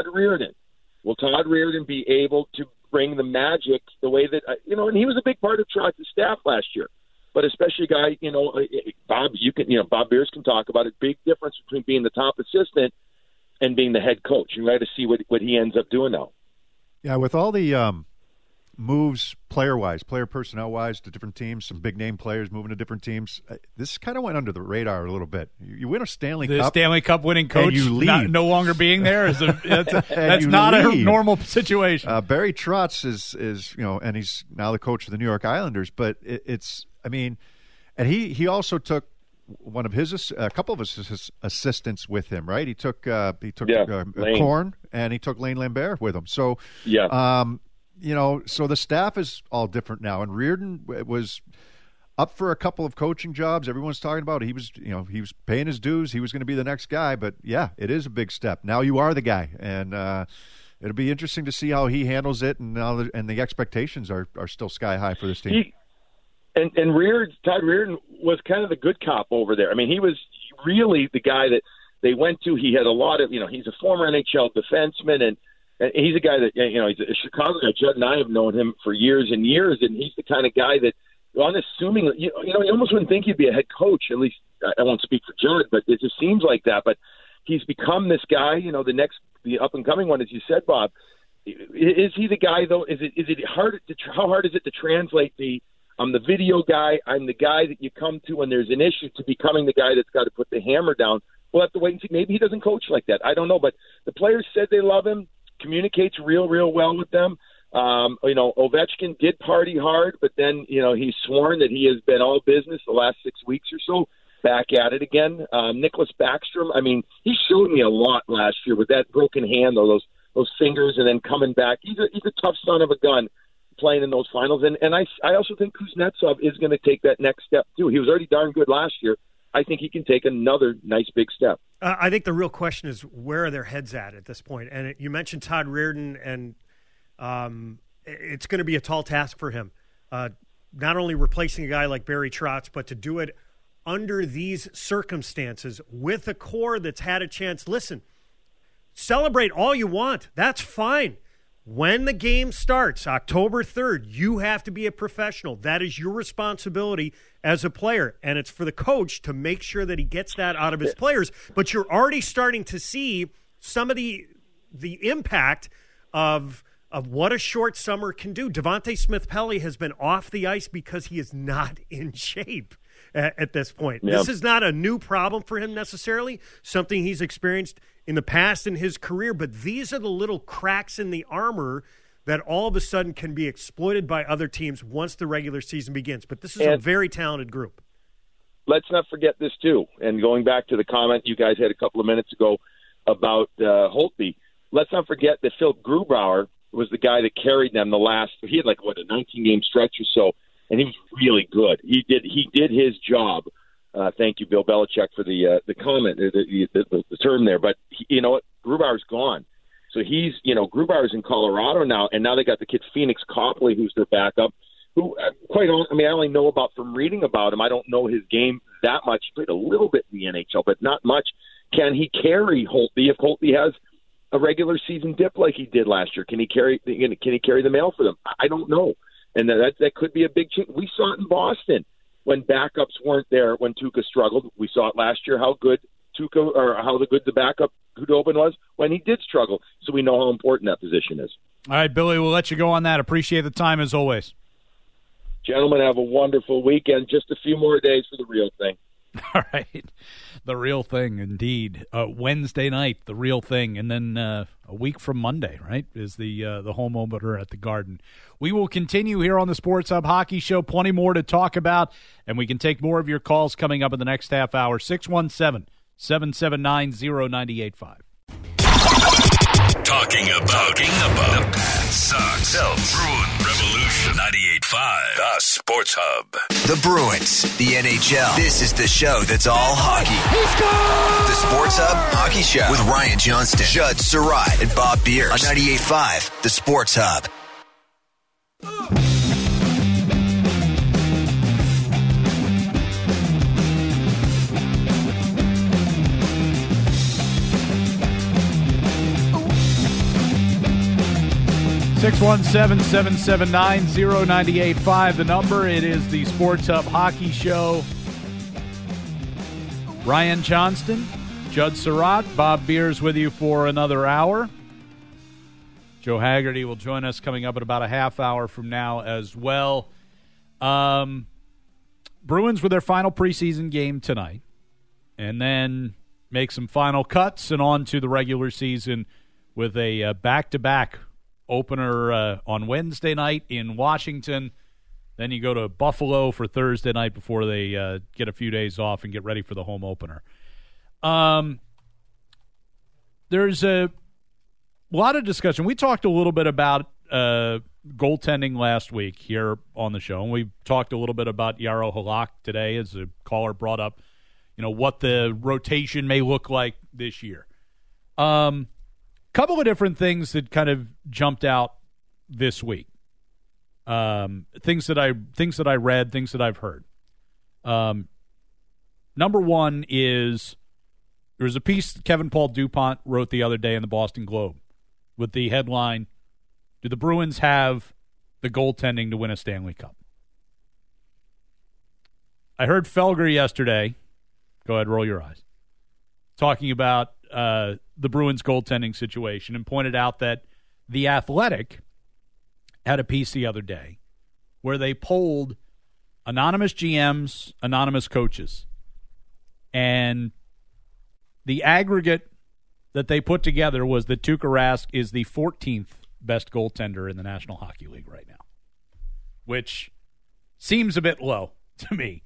Reirden be able to bring the magic the way that, and he was a big part of Trot's staff last year. But especially a guy, Bob, Bob Beers can talk about it. Big difference between being the top assistant and being the head coach. You got to see what he ends up doing now. Yeah, with all the moves player-wise, player personnel-wise to different teams, some big-name players moving to different teams, this kind of went under the radar a little bit. You win a Stanley Cup. The Stanley Cup winning coach you leave. no longer being there is that's not a normal situation. Barry Trotz is and he's now the coach of the New York Islanders, but and he also took a couple of his assistants with him, right? He took Korn, and he took Lane Lambert with him. So so the staff is all different now, and Reirden was up for a couple of coaching jobs. Everyone's talking about he was paying his dues. He was going to be the next guy, but yeah, it is a big step. Now you are the guy, and it'll be interesting to see how he handles it. And now the expectations are still sky high for this team. And Todd Reirden was kind of the good cop over there. He was really the guy that they went to. He had a lot of, he's a former NHL defenseman, and he's a guy that, he's a Chicago guy. Judd and I have known him for years and years, and he's the kind of guy that, unassuming, you almost wouldn't think he'd be a head coach. At least I won't speak for Judd, but it just seems like that. But he's become this guy, the next the up and coming one, as you said, Bob. Is he the guy though? Is it hard? How hard is it to translate the I'm the video guy, I'm the guy that you come to when there's an issue, to becoming the guy that's got to put the hammer down? We'll have to wait and see. Maybe he doesn't coach like that. I don't know, but the players said they love him. Communicates real well with them. Ovechkin did party hard, but then, he's sworn that he has been all business the last 6 weeks or so, back at it again. Nicholas Backstrom, he showed me a lot last year with that broken hand, those fingers, and then coming back. He's a tough son of a gun playing in those finals. And I also think Kuznetsov is going to take that next step, too. He was already darn good last year. I think he can take another nice big step. I think the real question is, where are their heads at this point? And you mentioned Todd Reirden, and it's going to be a tall task for him. Not only replacing a guy like Barry Trotz, but to do it under these circumstances with a core that's had a chance. Listen, celebrate all you want. That's fine. When the game starts, October 3rd, you have to be a professional. That is your responsibility as a player, and it's for the coach to make sure that he gets that out of his players. But you're already starting to see some of the impact of what a short summer can do. Devontae Smith-Pelly has been off the ice because he is not in shape at this point. Yep. This is not a new problem for him necessarily, something he's experienced in the past in his career, but these are the little cracks in the armor that all of a sudden can be exploited by other teams once the regular season begins. But this is a very talented group. Let's not forget this, too. And going back to the comment you guys had a couple of minutes ago about Holtby, let's not forget that Philip Grubauer was the guy that carried them he had a 19-game stretch or so, and he was really good. He did his job. Thank you, Bill Belichick, for the comment, the term there. But you know what? Grubauer's gone. So Grubauer's in Colorado now, and now they got the kid Phoenix Copley, who's their backup, who, quite honestly, I only know about from reading about him. I don't know his game that much. He played a little bit in the NHL, but not much. Can he carry Holtby if Holtby has a regular season dip like he did last year? Can he carry the mail for them? I don't know. And that could be a big change. We saw it in Boston when backups weren't there, when Tuukka struggled. We saw it last year how good the backup Khudobin was when he did struggle. So we know how important that position is. All right, Billy, we'll let you go on that. Appreciate the time as always. Gentlemen, have a wonderful weekend. Just a few more days for the real thing. All right. The real thing, indeed. Wednesday night, the real thing. And then a week from Monday, right, is the home opener at the Garden. We will continue here on the Sports Hub Hockey Show. Plenty more to talk about, and we can take more of your calls coming up in the next half hour. 617-779-0985. Talking about the Pats, Sox, Celtics, Bruins, Revolution, 98.5, the Sports Hub. The Bruins, the NHL. This is the show that's all hockey. He scored! The Sports Hub Hockey Show with Ryan Johnston, Judd Surratt, and Bob Beers on 98.5, the Sports Hub. 617-779-0985, the number. It is the Sports Hub Hockey Show. Ryan Johnston, Judd Surratt, Bob Beers with you for another hour. Joe Haggerty will join us coming up in about a half hour from now as well. Bruins with their final preseason game tonight, and then make some final cuts and on to the regular season with a back-to-back opener on Wednesday night in Washington. Then you go to Buffalo for Thursday night before they get a few days off and get ready for the home opener. There's a lot of discussion. We talked a little bit about goaltending last week here on the show, and we talked a little bit about Jaro Halak today as a caller brought up, what the rotation may look like this year. Couple of different things that kind of jumped out this week. Things that I read, things that I've heard. Number one is there was a piece that Kevin Paul DuPont wrote the other day in the Boston Globe with the headline, "Do the Bruins have the goaltending to win a Stanley Cup?" I heard Felger yesterday, go ahead, roll your eyes, talking about the Bruins goaltending situation and pointed out that The Athletic had a piece the other day where they polled anonymous GMs, anonymous coaches, and the aggregate that they put together was that Tuukka Rask is the 14th best goaltender in the National Hockey League right now, which seems a bit low to me.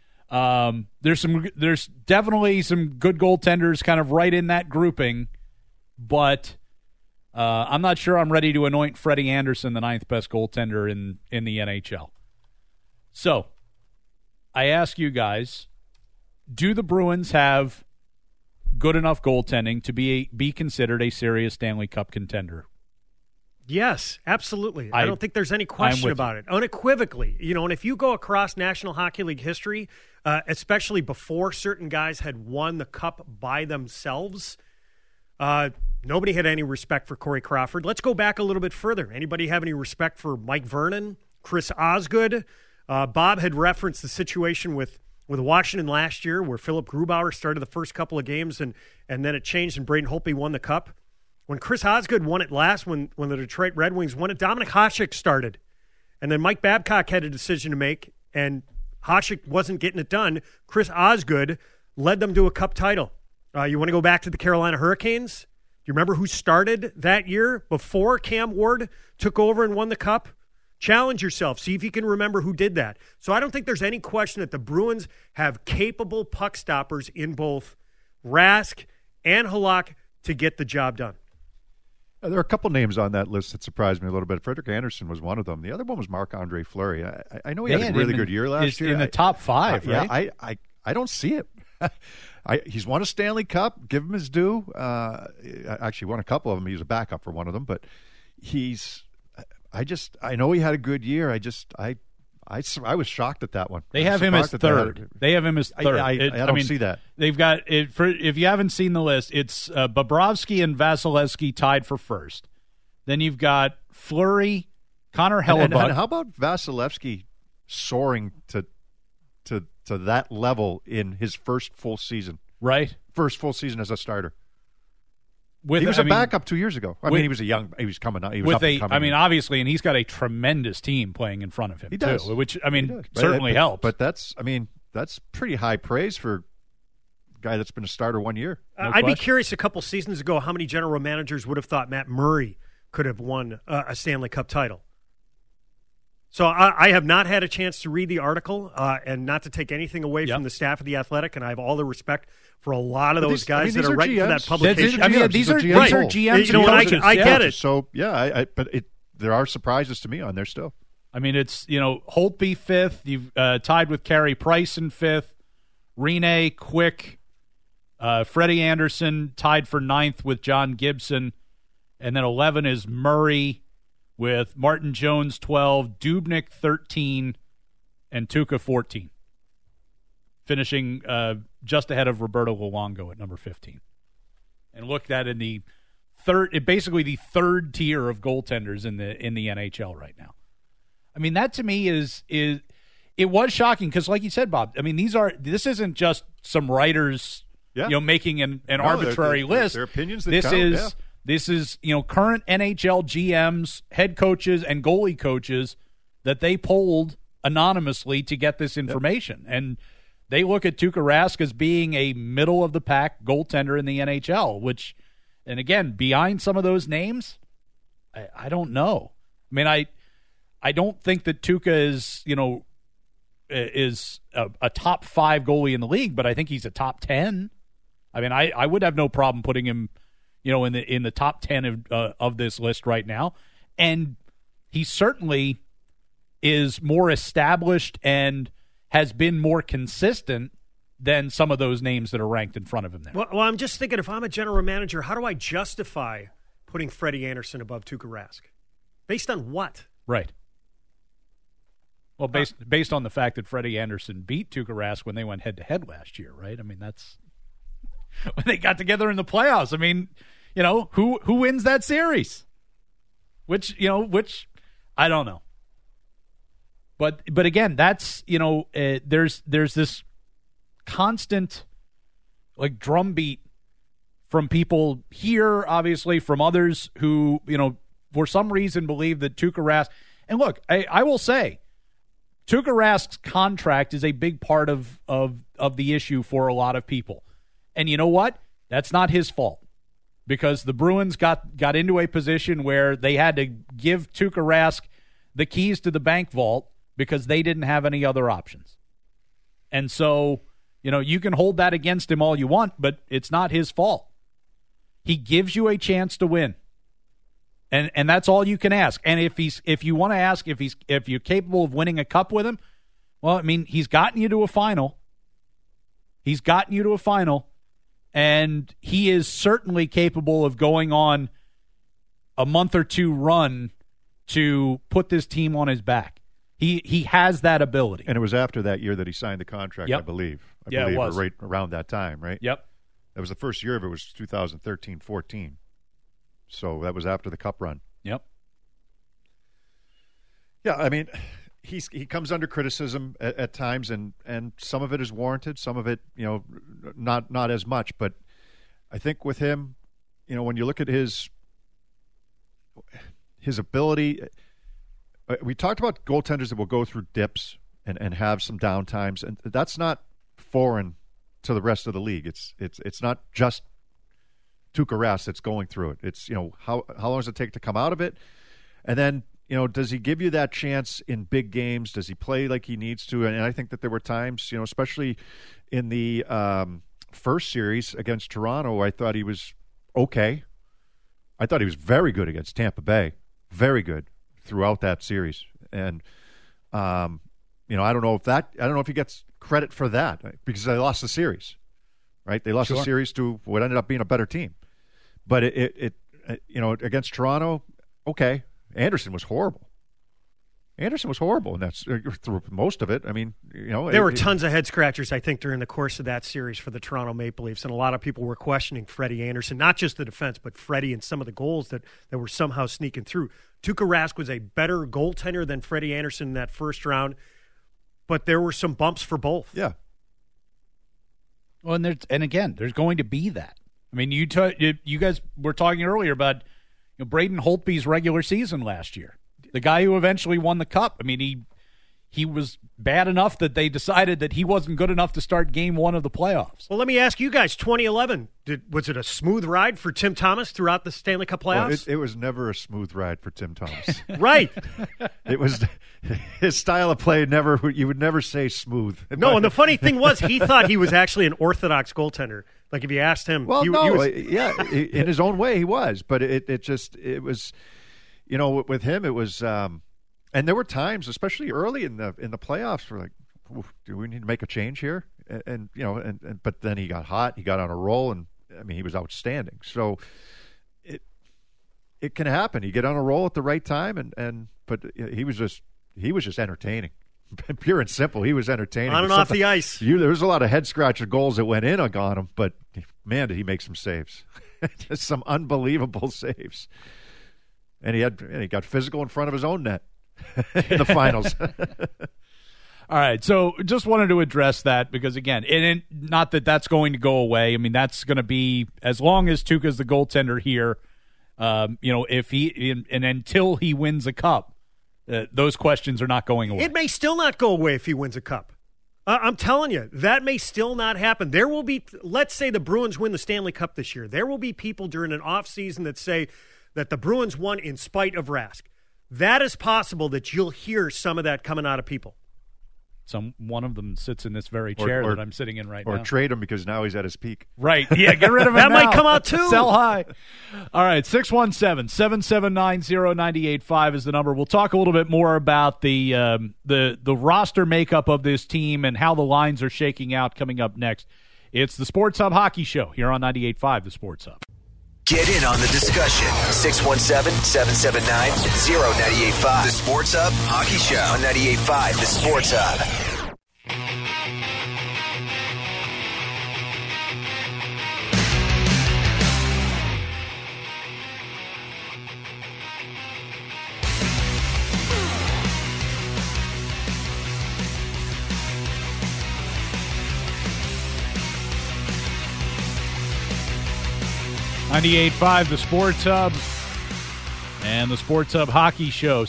There's definitely some good goaltenders kind of right in that grouping, but I'm not sure I'm ready to anoint Freddie Anderson the 9th best goaltender in the NHL. So, I ask you guys, do the Bruins have good enough goaltending to be considered a serious Stanley Cup contender? Yes, absolutely. I don't think there's any question about it. Unequivocally. And if you go across National Hockey League history, especially before certain guys had won the Cup by themselves, nobody had any respect for Corey Crawford. Let's go back a little bit further. Anybody have any respect for Mike Vernon, Chris Osgood? Bob had referenced the situation with Washington last year where Philip Grubauer started the first couple of games and then it changed and Braden Holtby won the Cup. When Chris Osgood won it last, when the Detroit Red Wings won it, Dominik Hasek started. And then Mike Babcock had a decision to make, and Hasek wasn't getting it done. Chris Osgood led them to a Cup title. You want to go back to the Carolina Hurricanes? Do you remember who started that year before Cam Ward took over and won the Cup? Challenge yourself. See if you can remember who did that. So I don't think there's any question that the Bruins have capable puck stoppers in both Rask and Halak to get the job done. There are a couple names on that list that surprised me a little bit. Frederik Andersen was one of them. The other one was Marc-Andre Fleury. I know he had a really good year last year. In the top 5, right? Yeah, I don't see it. He's won a Stanley Cup. Give him his due. Actually won a couple of them. He was a backup for one of them. But I know he had a good year. I was shocked at that one. They have him as third. They have him as third. I don't see that. They've got it. If you haven't seen the list, it's Bobrovsky and Vasilevsky tied for first. Then you've got Fleury, Connor Hellebuyck. And how about Vasilevsky soaring to that level in his first full season? Right, first full season as a starter. He was a backup 2 years ago. He was coming out. He was obviously, and he's got a tremendous team playing in front of him, too, which, certainly helps. But that's pretty high praise for a guy that's been a starter 1 year. I'd be curious a couple seasons ago how many general managers would have thought Matt Murray could have won a Stanley Cup title. So I have not had a chance to read the article and not to take anything away from the staff of The Athletic, and I have all the respect for a lot of those guys that are writing for that publication. These are GMs. I get it. So, but there are surprises to me on there still. It's, Holtby 5th. You've tied with Carey Price in 5th. Rene, Quick, Freddie Anderson tied for 9th with John Gibson. And then 11 is Murray with Martin Jones 12, Dubnyk 13, and Tuukka 14. Finishing just ahead of Roberto Luongo at number 15. And looked at in the basically the third tier of goaltenders in the NHL right now. That to me is it was shocking because, like you said, Bob, this isn't just some writers making an arbitrary list. Their opinions. This is current NHL GMs, head coaches, and goalie coaches that they polled anonymously to get this information. And they look at Tuukka Rask as being a middle-of-the-pack goaltender in the NHL, which, and again, behind some of those names, I don't know. I don't think that Tuukka is a top 5 goalie in the league, but I think he's a top 10. I would have no problem putting him, in the top 10 of this list right now. And he certainly is more established and has been more consistent than some of those names that are ranked in front of him there. Well, I'm just thinking, if I'm a general manager, how do I justify putting Freddie Anderson above Tuukka Rask? Based on what? Right. Well, based on the fact that Freddie Anderson beat Tuukka Rask when they went head-to-head last year, right? That's when they got together in the playoffs. Who wins that series? Which I don't know. But again, that's there's this constant drumbeat from people here, obviously, from others who, for some reason believe that Tuukka Rask. And look, I will say, Tuukka Rask's contract is a big part of the issue for a lot of people. And you know what? That's not his fault, because the Bruins got into a position where they had to give Tuukka Rask the keys to the bank vault because they didn't have any other options. And so, you can hold that against him all you want, but it's not his fault. He gives you a chance to win. And that's all you can ask. And if you want to ask if you're capable of winning a cup with him, well, I mean, he's gotten you to a final. And he is certainly capable of going on a month or two run to put this team on his back. He has that ability. And it was after that year that he signed the contract, yep. I believe. It was. Right around that time, right? Yep. That was the first year of it, was 2013-14. So that was after the cup run. Yep. Yeah, I mean, he comes under criticism at times, and some of it is warranted, some of it, not as much. But I think with him, when you look at his ability, we talked about goaltenders that will go through dips and have some down times, and that's not foreign to the rest of the league. It's not just Tuukka Rask that's going through it. It's, how long does it take to come out of it? And then, does he give you that chance in big games? Does he play like he needs to? And I think that there were times, especially in the first series against Toronto, I thought he was okay. I thought he was very good against Tampa Bay. Very good throughout that series. And, I don't know if he gets credit for that, because they lost the series, right? They lost the series to what ended up being a better team. But it against Toronto, okay, Anderson was horrible. And that's through most of it. I mean, there were tons of head scratchers, I think, during the course of that series for the Toronto Maple Leafs, and a lot of people were questioning Freddie Anderson, not just the defense, but Freddie and some of the goals that were somehow sneaking through. Tuukka Rask was a better goaltender than Freddie Anderson in that first round, but there were some bumps for both. Yeah. Well, and again, there's going to be that. I mean, you guys were talking earlier about Braden Holtby's regular season last year. The guy who eventually won the cup. I mean, he was bad enough that they decided that he wasn't good enough to start game one of the playoffs. Well, let me ask you guys, 2011, was it a smooth ride for Tim Thomas throughout the Stanley Cup playoffs? Well, it was never a smooth ride for Tim Thomas. Right. It was his style of play. You would never say smooth. No, and the funny thing was, he thought he was actually an orthodox goaltender. Like, if you asked him, he was, in his own way he was, but it was, with him it was, and there were times, especially early in the playoffs, where like, do we need to make a change here? And but then he got hot, he got on a roll, and I mean, he was outstanding. So it can happen. You get on a roll at the right time, but he was just entertaining. Pure and simple, he was entertaining. On and off the ice. There was a lot of head-scratcher goals that went in on him, but, man, did he make some saves. Just some unbelievable saves. And he got physical in front of his own net in the finals. All right, so just wanted to address that because, again, not that that's going to go away. I mean, that's going to be, as long as Tuukka's the goaltender here, if he and until he wins a cup, those questions are not going away. It may still not go away if he wins a cup. I'm telling you, that may still not happen. There will be, let's say the Bruins win the Stanley Cup this year. There will be people during an offseason that say that the Bruins won in spite of Rask. That is possible that you'll hear some of that coming out of people. One of them sits in this very chair that I'm sitting in right now. Or trade him because now he's at his peak. Right. Yeah, get rid of him That now. might come out too. Sell high. All right, 617-779-0985 is the number. We'll talk a little bit more about the roster makeup of this team and how the lines are shaking out coming up next. It's the Sports Hub Hockey Show here on 98.5, the Sports Hub. Get in on the discussion. 617-779-0985. The Sports Hub Hockey Show on 98.5, the Sports Hub. 98.5, the Sports Hub, and the Sports Hub Hockey Show,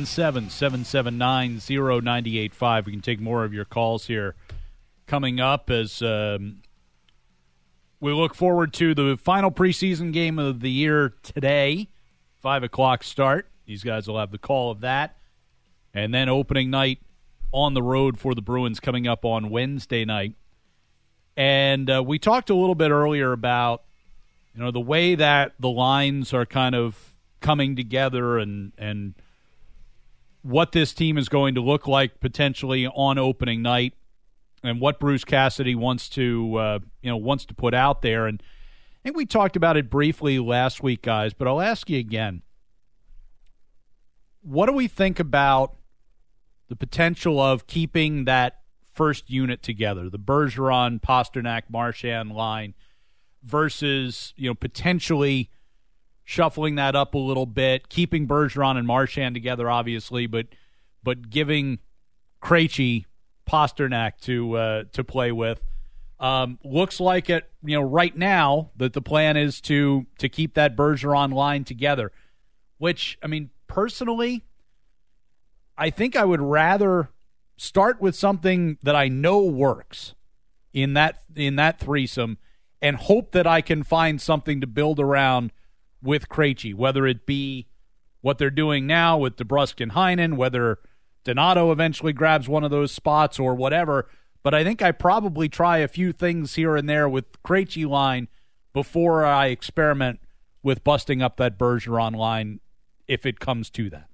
617-779-0985. We can take more of your calls here coming up as we look forward to the final preseason game of the year today, 5 o'clock start. These guys will have the call of that. And then opening night on the road for the Bruins coming up on Wednesday night. And we talked a little bit earlier about the way that the lines are kind of coming together and what this team is going to look like potentially on opening night and what Bruce Cassidy wants to put out there. And I think we talked about it briefly last week, guys, but I'll ask you again. What do we think about the potential of keeping that first unit together, the Bergeron, Pasternak, Marchand line, versus potentially shuffling that up a little bit, keeping Bergeron and Marchand together, obviously, but giving Krejci, Pasternak to play with. Looks like it, right now that the plan is to keep that Bergeron line together. Which, personally, I think I would rather start with something that I know works in that threesome and hope that I can find something to build around with Krejci, whether it be what they're doing now with DeBrusk and Heinen, whether Donato eventually grabs one of those spots or whatever. But I think I probably try a few things here and there with Krejci line before I experiment with busting up that Bergeron line if it comes to that.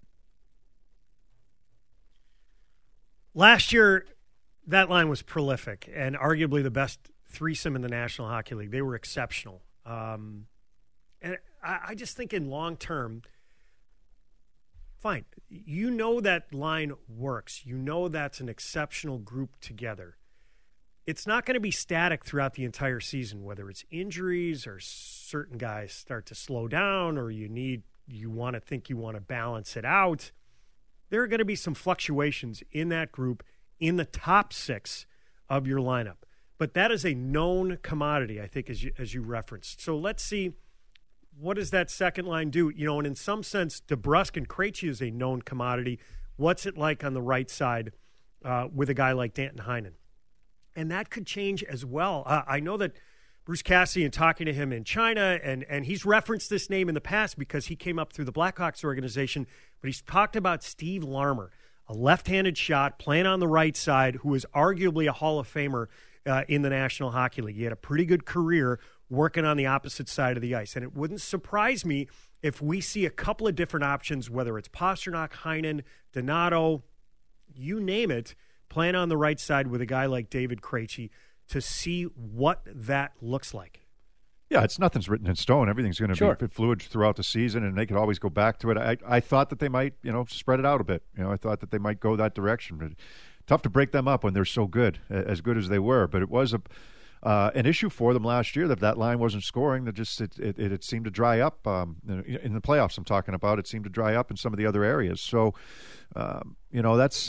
Last year, that line was prolific and arguably the best threesome in the National Hockey League. They were exceptional. And I just think in long term, fine. That line works. That's an exceptional group together. It's not going to be static throughout the entire season, whether it's injuries or certain guys start to slow down or you want to balance it out. There are going to be some fluctuations in that group in the top 6 of your lineup. But that is a known commodity, I think, as you referenced. So let's see, what does that second line do? And in some sense, DeBrusk and Krejci is a known commodity. What's it like on the right side with a guy like Danton Heinen? And that could change as well. I know that Bruce Cassidy, and talking to him in China, and he's referenced this name in the past because he came up through the Blackhawks organization, but he's talked about Steve Larmer, a left-handed shot playing on the right side who is arguably a Hall of Famer in the National Hockey League. He had a pretty good career working on the opposite side of the ice, and it wouldn't surprise me if we see a couple of different options, whether it's Pasternak, Heinen, Donato, you name it, playing on the right side with a guy like David Krejci, to see what that looks like. Yeah, nothing's written in stone. Everything's going to be fluid throughout the season, and they could always go back to it. I thought that they might, spread it out a bit. I thought that they might go that direction. But tough to break them up when they're so good as they were. But it was an issue for them last year that line wasn't scoring. That it seemed to dry up in the playoffs. I'm talking about, it seemed to dry up in some of the other areas. So, that's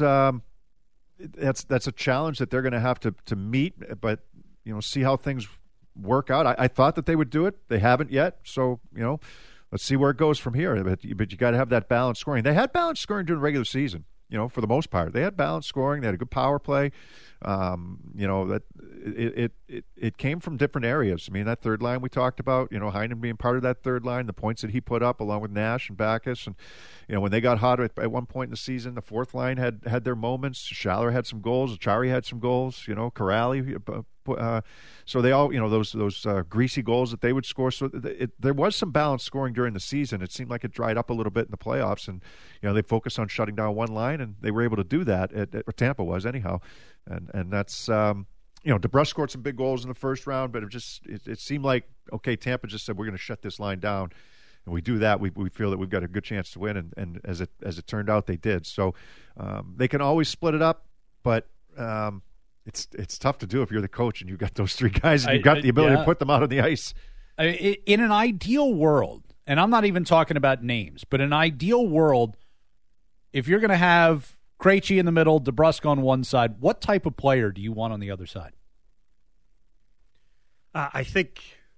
a challenge that they're going to have to meet. But see how things work out. I thought that they would do it. They haven't yet. So, let's see where it goes from here. But you got to have that balanced scoring. They had balanced scoring during the regular season, for the most part. They had balanced scoring. They had a good power play. That it came from different areas. That third line we talked about, Heinen being part of that third line, the points that he put up along with Nash and Backes. And, when they got hot at one point in the season, the fourth line had their moments. Schaller had some goals. Achari had some goals. Corrali. So they all, those greasy goals that they would score. So there was some balanced scoring during the season. It seemed like it dried up a little bit in the playoffs, and they focused on shutting down one line, and they were able to do that. Tampa was anyhow, and that's DeBrusk scored some big goals in the first round, but it seemed like Tampa just said we're going to shut this line down. And we do that, we feel that we've got a good chance to win, and as it turned out, they did. So they can always split it up, but it's tough to do if you're the coach and you've got those three guys and you've got the ability to put them out on the ice. In an ideal world, and I'm not even talking about names, but in an ideal world, if you're going to have Krejci in the middle, DeBrusk on one side, what type of player do you want on the other side? I think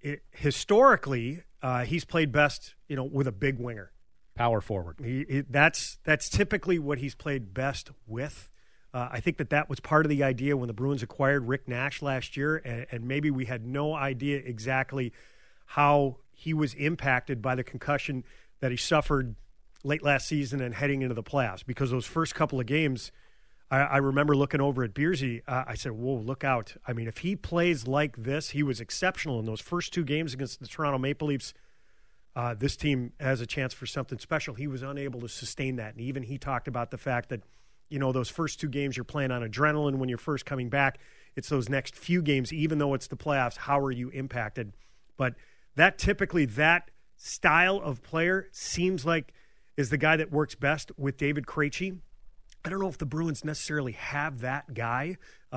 historically, he's played best, with a big winger. Power forward. That's typically what he's played best with. I think that was part of the idea when the Bruins acquired Rick Nash last year, and maybe we had no idea exactly how he was impacted by the concussion that he suffered late last season and heading into the playoffs. Because those first couple of games, I remember looking over at Beersy, I said, whoa, look out. I mean, if he plays like this, he was exceptional in those first 2 games against the Toronto Maple Leafs. This team has a chance for something special. He was unable to sustain that. And even he talked about the fact that, those first 2 games you're playing on adrenaline when you're first coming back. It's those next few games, even though it's the playoffs, how are you impacted? But that style of player seems like is the guy that works best with David Krejci. I don't know if the Bruins necessarily have that guy,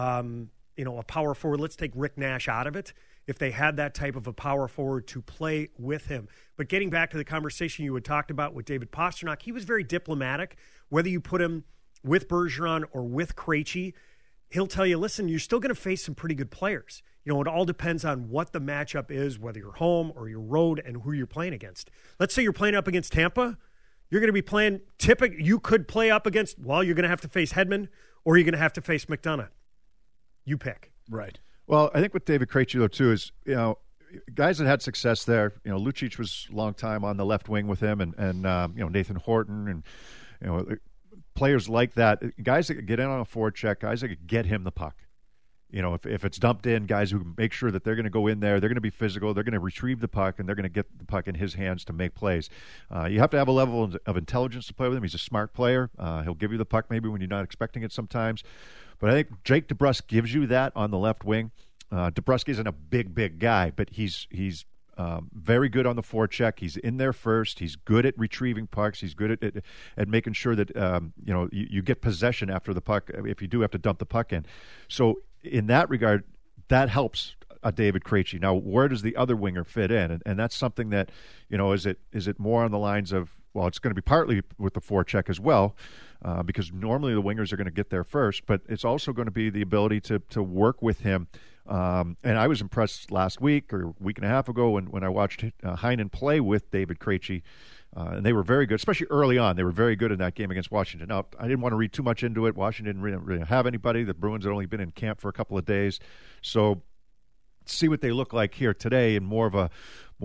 a power forward. Let's take Rick Nash out of it. If they had that type of a power forward to play with him. But getting back to the conversation you had talked about with David Pastrnak, he was very diplomatic. Whether you put him with Bergeron or with Krejci, he'll tell you, listen, you're still going to face some pretty good players. It all depends on what the matchup is, whether you're home or you're road and who you're playing against. Let's say you're playing up against Tampa. You're going to be playing you could play up against, you're going to have to face Hedman or you're going to have to face McDonough. You pick. Right. Well, I think with David Krejci, though, too, is, guys that had success there, Lucic was a long time on the left wing with him and Nathan Horton and, players like that, guys that could get in on a forecheck, guys that could get him the puck. If it's dumped in, guys who make sure that they're going to go in there, they're going to be physical, they're going to retrieve the puck, and they're going to get the puck in his hands to make plays. You have to have a level of intelligence to play with him. He's a smart player. He'll give you the puck maybe when you're not expecting it sometimes. But I think Jake DeBrusk gives you that on the left wing. DeBrusk isn't a big guy, but he's very good on the forecheck. He's in there first. He's good at retrieving pucks. He's good at making sure that you get possession after the puck if you do have to dump the puck in. So in that regard, that helps David Krejci. Now, where does the other winger fit in? And that's something that, is it more on the lines of, well, it's going to be partly with the forecheck as well, because normally the wingers are going to get there first, but it's also going to be the ability to work with him. And I was impressed last week or a week and a half ago when I watched Heinen play with David Krejci, and they were very good, especially early on. They were very good in that game against Washington. Now, I didn't want to read too much into it. Washington didn't really have anybody. The Bruins had only been in camp for a couple of days. So see what they look like here today in more of a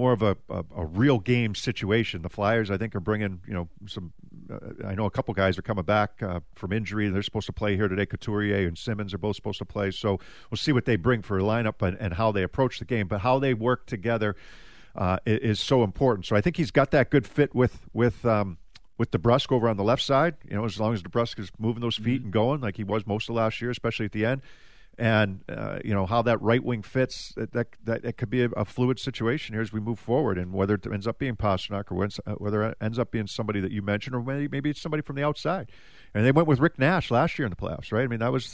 real game situation. The Flyers, I think, are bringing some. I know a couple guys are coming back from injury. They're supposed to play here today. Couturier and Simmons are both supposed to play. So we'll see what they bring for a lineup and how they approach the game. But how they work together is so important. So I think he's got that good fit with DeBrusk over on the left side. As long as DeBrusk is moving those feet and going like he was most of last year, especially at the end. And, how that right wing fits, that could be a fluid situation here as we move forward. And whether it ends up being Pastrnak or whether it ends up being somebody that you mentioned, or maybe it's somebody from the outside. And they went with Rick Nash last year in the playoffs, right? I mean, that was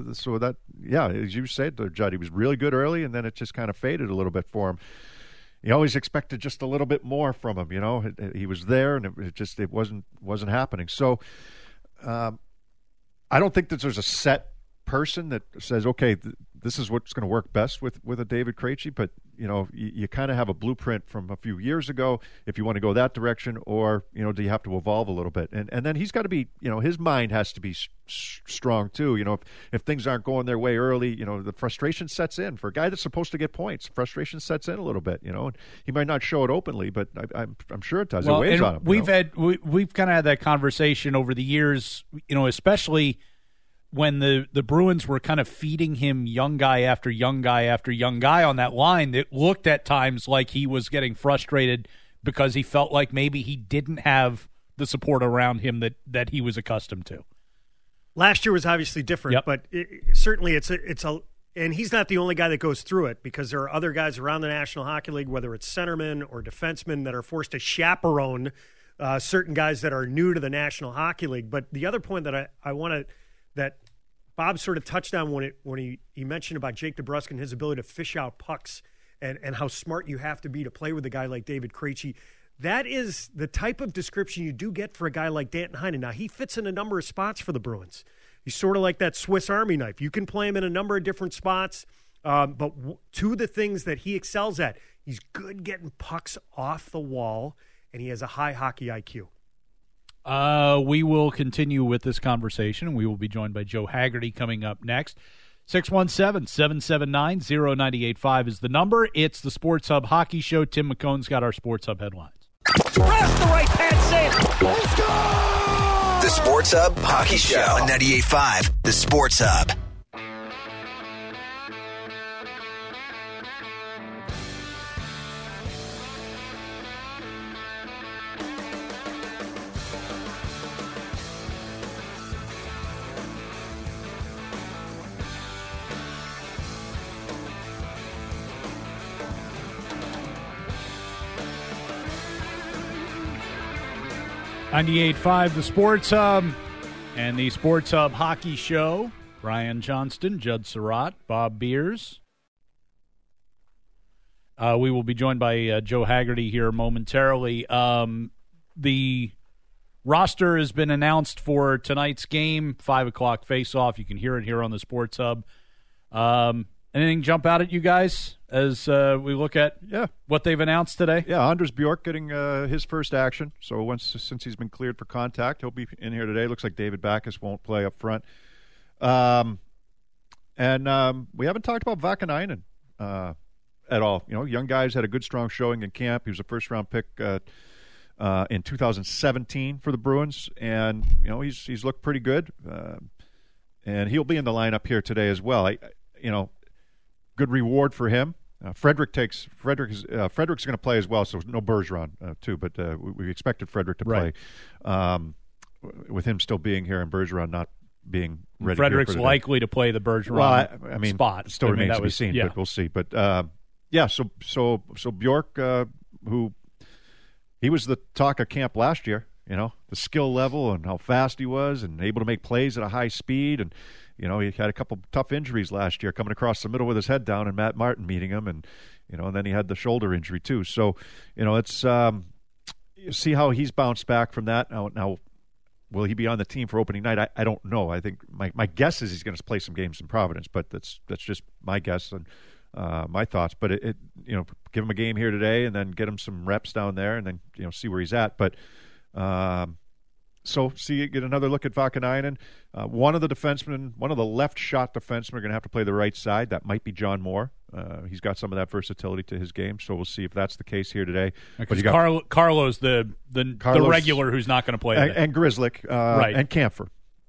as you said, Judd, he was really good early, and then it just kind of faded a little bit for him. You always expected just a little bit more from him, He was there, and it wasn't happening. So I don't think that there's a set person that says, okay, this is what's going to work best with a David Krejci, but you kind of have a blueprint from a few years ago if you want to go that direction, or do you have to evolve a little bit? And then he's got to be, his mind has to be strong too. If things aren't going their way early, the frustration sets in for a guy that's supposed to get points. Frustration sets in a little bit, and he might not show it openly, but I'm sure it does. Well, it weighs on him. We've kind of had that conversation over the years, especially when the Bruins were kind of feeding him young guy after young guy after young guy on that line, that looked at times like he was getting frustrated because he felt like maybe he didn't have the support around him that he was accustomed to. Last year was obviously different, yep. But certainly it's a and he's not the only guy that goes through it, because there are other guys around the National Hockey League, whether it's centermen or defensemen, that are forced to chaperone certain guys that are new to the National Hockey League. But the other point that I want to that Bob sort of touched on when he mentioned about Jake DeBrusk and his ability to fish out pucks and how smart you have to be to play with a guy like David Krejci. That is the type of description you do get for a guy like Danton Heinen. Now, he fits in a number of spots for the Bruins. He's sort of like that Swiss Army knife. You can play him in a number of different spots, but two of the things that he excels at, He's good getting pucks off the wall, and he has a high hockey IQ. We will continue with this conversation. We will be joined by Joe Haggerty coming up next. 617-779-0985 is the number. It's the Sports Hub Hockey Show. Tim McCone's got our Sports Hub headlines. Press the right pad save. Let's go! The Sports Hub Hockey Show on 98.5. The Sports Hub. .98.5 The Sports Hub and the Sports Hub Hockey Show. Brian Johnston, Judd Surratt, Bob Beers. We will be joined by Joe Haggerty here momentarily. The roster has been announced for tonight's game, 5 o'clock face-off. You can hear it here on the Sports Hub. Anything jump out at you guys as we look at what they've announced today? Yeah, Anders Bjork getting his first action. So since he's been cleared for contact, he'll be in here today. Looks like David Backes won't play up front. And we haven't talked about Vakanainen at all. You know, young guys had a good, strong showing in camp. He was a first-round pick in 2017 for the Bruins, and you know he's looked pretty good. And he'll be in the lineup here today as well. Good reward for him. Frederick's going to play as well, so no Bergeron too. But we expected Frederick to play, with him still being here and Bergeron not being ready. Frederick's likely to play the Bergeron spot. It still remains to be seen, but we'll see. But so Bjork, who he was the talk of camp last year. You know, the skill level and how fast he was, and able to make plays at a high speed. And you know, he had a couple tough injuries last year, coming across the middle with his head down, and Matt Martin meeting him, and you know, and then he had the shoulder injury too. So, you know, it's see how he's bounced back from that. Now, will he be on the team for opening night? I don't know. I think my guess is he's going to play some games in Providence, but that's just my guess and my thoughts. But it give him a game here today, and then get him some reps down there, and then see where he's at. But get another look at Vakanainen. One of the left shot defensemen are going to have to play the right side. That might be John Moore. He's got some of that versatility to his game, so we'll see if that's the case here today. But you got Carlos, the regular who's not going to play today. And Grzelcyk, and Kampfer.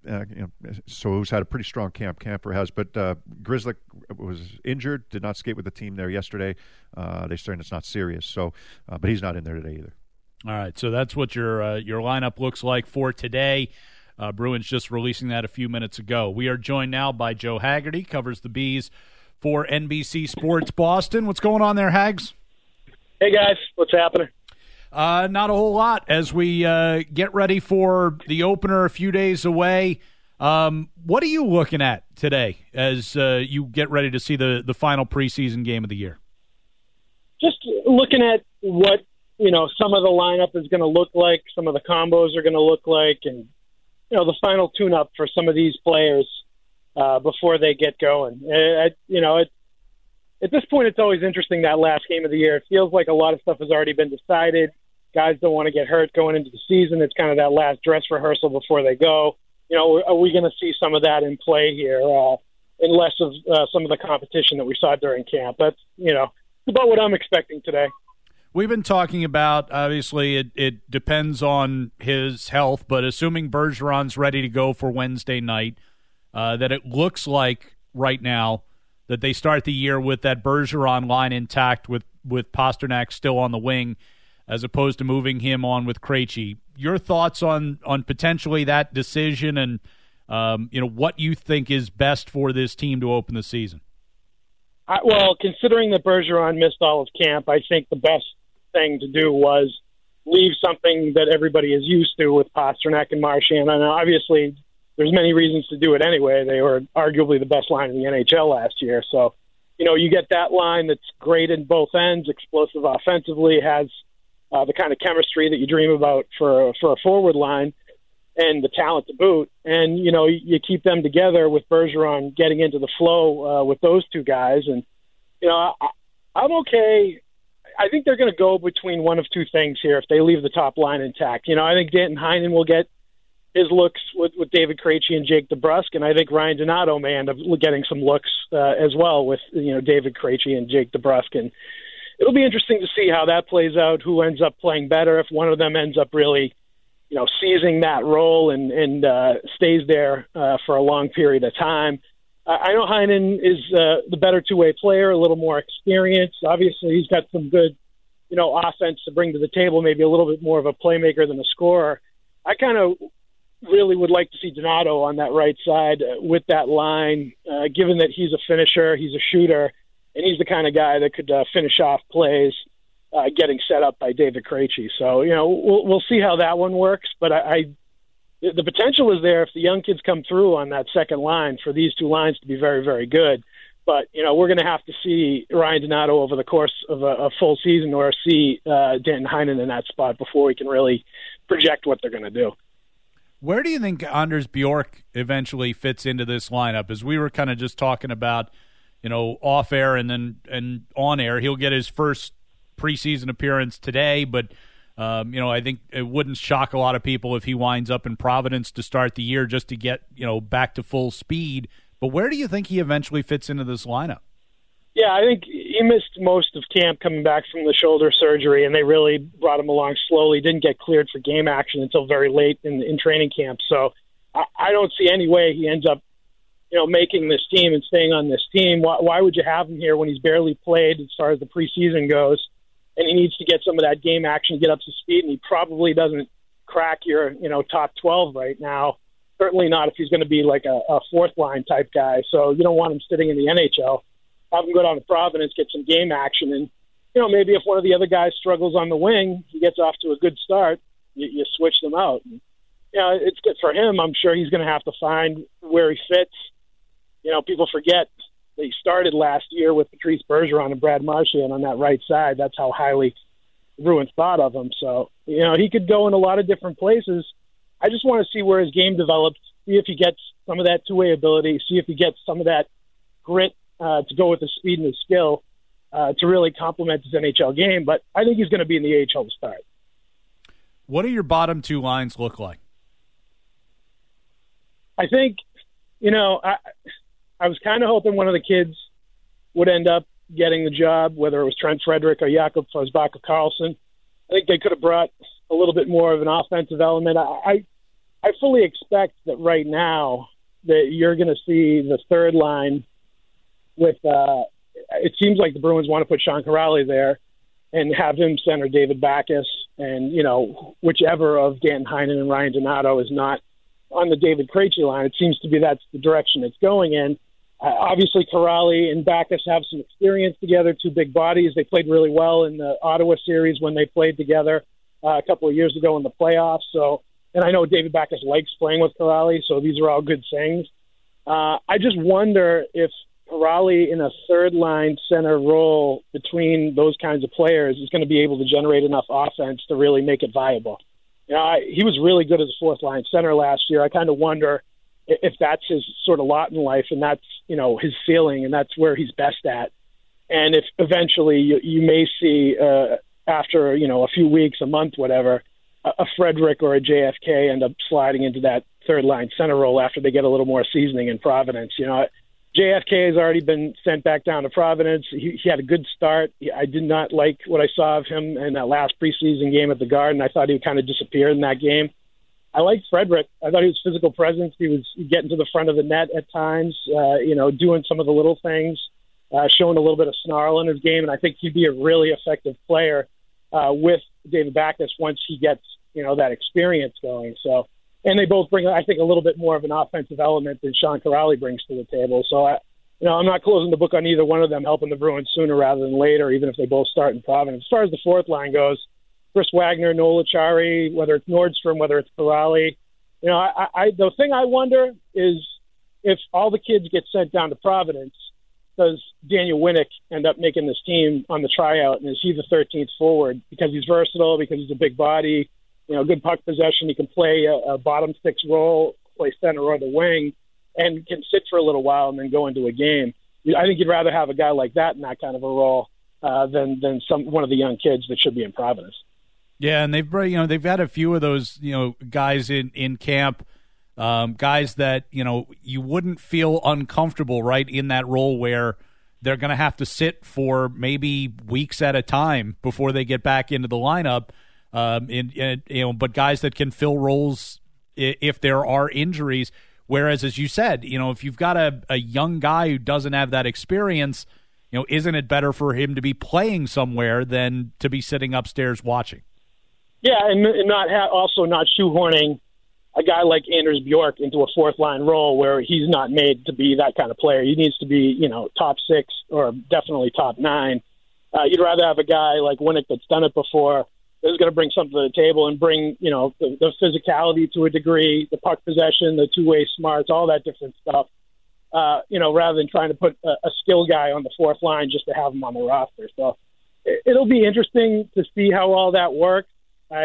So who's had a pretty strong camp. Kampfer has, but Grzelcyk was injured, did not skate with the team there yesterday. They're saying it's not serious, so but he's not in there today either. All right, so that's what your lineup looks like for today. Bruins just releasing that a few minutes ago. We are joined now by Joe Haggerty, covers the Bees for NBC Sports Boston. What's going on there, Hags? Hey, guys. What's happening? Not a whole lot as we get ready for the opener a few days away. What are you looking at today as you get ready to see the final preseason game of the year? Just looking at what some of the lineup is going to look like, some of the combos are going to look like, and the final tune-up for some of these players before they get going. At this point, it's always interesting, that last game of the year. It feels like a lot of stuff has already been decided. Guys don't want to get hurt going into the season. It's kind of that last dress rehearsal before they go. Are we going to see some of that in play here, and less of some of the competition that we saw during camp? That's about what I'm expecting today. We've been talking about, obviously, it depends on his health, but assuming Bergeron's ready to go for Wednesday night, that it looks like right now that they start the year with that Bergeron line intact with Pasternak still on the wing, as opposed to moving him on with Krejci. Your thoughts on potentially that decision and what you think is best for this team to open the season? Well, considering that Bergeron missed all of camp, I think the best thing to do was leave something that everybody is used to with Pasternak and Marchand. And obviously, there's many reasons to do it anyway. They were arguably the best line in the NHL last year. So, you get that line that's great in both ends, explosive offensively, has the kind of chemistry that you dream about for a forward line, and the talent to boot. And, you keep them together with Bergeron getting into the flow with those two guys. And, I'm okay. I think they're going to go between one of two things here if they leave the top line intact. I think Danton Heinen will get his looks with David Krejci and Jake DeBrusk, and I think Ryan Donato may end up getting some looks as well with David Krejci and Jake DeBrusk. And it'll be interesting to see how that plays out, who ends up playing better, if one of them ends up really seizing that role and stays there for a long period of time. I know Heinen is the better two-way player, a little more experienced. Obviously, he's got some good, offense to bring to the table, maybe a little bit more of a playmaker than a scorer. I kind of really would like to see Donato on that right side with that line, given that he's a finisher, he's a shooter, and he's the kind of guy that could finish off plays getting set up by David Krejci. So, we'll see how that one works, but the potential is there if the young kids come through on that second line for these two lines to be very, very good. But, we're going to have to see Ryan Donato over the course of a full season or see Danton Heinen in that spot before we can really project what they're going to do. Where do you think Anders Bjork eventually fits into this lineup? As we were kind of just talking about, off air and on air, he'll get his first preseason appearance today, but I think it wouldn't shock a lot of people if he winds up in Providence to start the year just to get, back to full speed. But where do you think he eventually fits into this lineup? Yeah, I think he missed most of camp coming back from the shoulder surgery, and they really brought him along slowly. Didn't get cleared for game action until very late in training camp. So I don't see any way he ends up, making this team and staying on this team. Why would you have him here when he's barely played as far as the preseason goes? And he needs to get some of that game action, get up to speed, and he probably doesn't crack your, top 12 right now. Certainly not if he's going to be like a fourth-line type guy. So you don't want him sitting in the NHL. Have him go down to Providence, get some game action, and, maybe if one of the other guys struggles on the wing, he gets off to a good start, you switch them out. And, it's good for him. I'm sure he's going to have to find where he fits. People forget that he started last year with Patrice Bergeron and Brad Marchand on that right side. That's how highly the Bruins thought of him. So, he could go in a lot of different places. I just want to see where his game develops, see if he gets some of that two-way ability, see if he gets some of that grit to go with his speed and his skill to really complement his NHL game. But I think he's going to be in the AHL to start. What do your bottom two lines look like? I think, I was kind of hoping one of the kids would end up getting the job, whether it was Trent Frederick or Jakob Forsbacka-Karlsson. I think they could have brought a little bit more of an offensive element. I fully expect that right now that you're going to see the third line with it seems like the Bruins want to put Sean Kuraly there and have him center David Backes and, whichever of Danton Heinen and Ryan Donato is not on the David Krejci line. It seems to be that's the direction it's going in. Obviously, Kuraly and Backes have some experience together, two big bodies. They played really well in the Ottawa series when they played together a couple of years ago in the playoffs. So, and I know David Backes likes playing with Kuraly, so these are all good things. I just wonder if Kuraly in a third-line center role between those kinds of players is going to be able to generate enough offense to really make it viable. He was really good as a fourth-line center last year. I kind of wonder if that's his sort of lot in life and that's, his ceiling and that's where he's best at. And if eventually you may see after, a few weeks, a month, whatever, a Frederick or a JFK end up sliding into that third-line center role after they get a little more seasoning in Providence. JFK has already been sent back down to Providence. He had a good start. I did not like what I saw of him in that last preseason game at the Garden. I thought he kind of disappeared in that game. I liked Frederick. I thought he was physical presence. He was getting to the front of the net at times, doing some of the little things, showing a little bit of snarl in his game. And I think he'd be a really effective player with David Backes once he gets, that experience going. So, and they both bring, I think, a little bit more of an offensive element than Sean Kuraly brings to the table. So, I'm not closing the book on either one of them helping the Bruins sooner rather than later, even if they both start in Providence. As far as the fourth line goes, Chris Wagner, Noel Acciari, whether it's Nordstrom, whether it's Kuraly, the thing I wonder is if all the kids get sent down to Providence, does Daniel Winnick end up making this team on the tryout, and is he the 13th forward because he's versatile, because he's a big body, good puck possession, he can play a bottom six role, play center or the wing, and can sit for a little while and then go into a game. I think you'd rather have a guy like that in that kind of a role than one of the young kids that should be in Providence. Yeah, and they've had a few of those guys in camp, guys that you wouldn't feel uncomfortable right in that role where they're going to have to sit for maybe weeks at a time before they get back into the lineup. But guys that can fill roles if there are injuries. Whereas, as you said, if you've got a young guy who doesn't have that experience, isn't it better for him to be playing somewhere than to be sitting upstairs watching? Yeah, and also not shoehorning a guy like Anders Bjork into a fourth-line role where he's not made to be that kind of player. He needs to be, top 6 or definitely top 9. You'd rather have a guy like Winnick that's done it before, that's going to bring something to the table and bring, the physicality to a degree, the puck possession, the two-way smarts, all that different stuff, rather than trying to put a skill guy on the fourth line just to have him on the roster. So it'll be interesting to see how all that works. I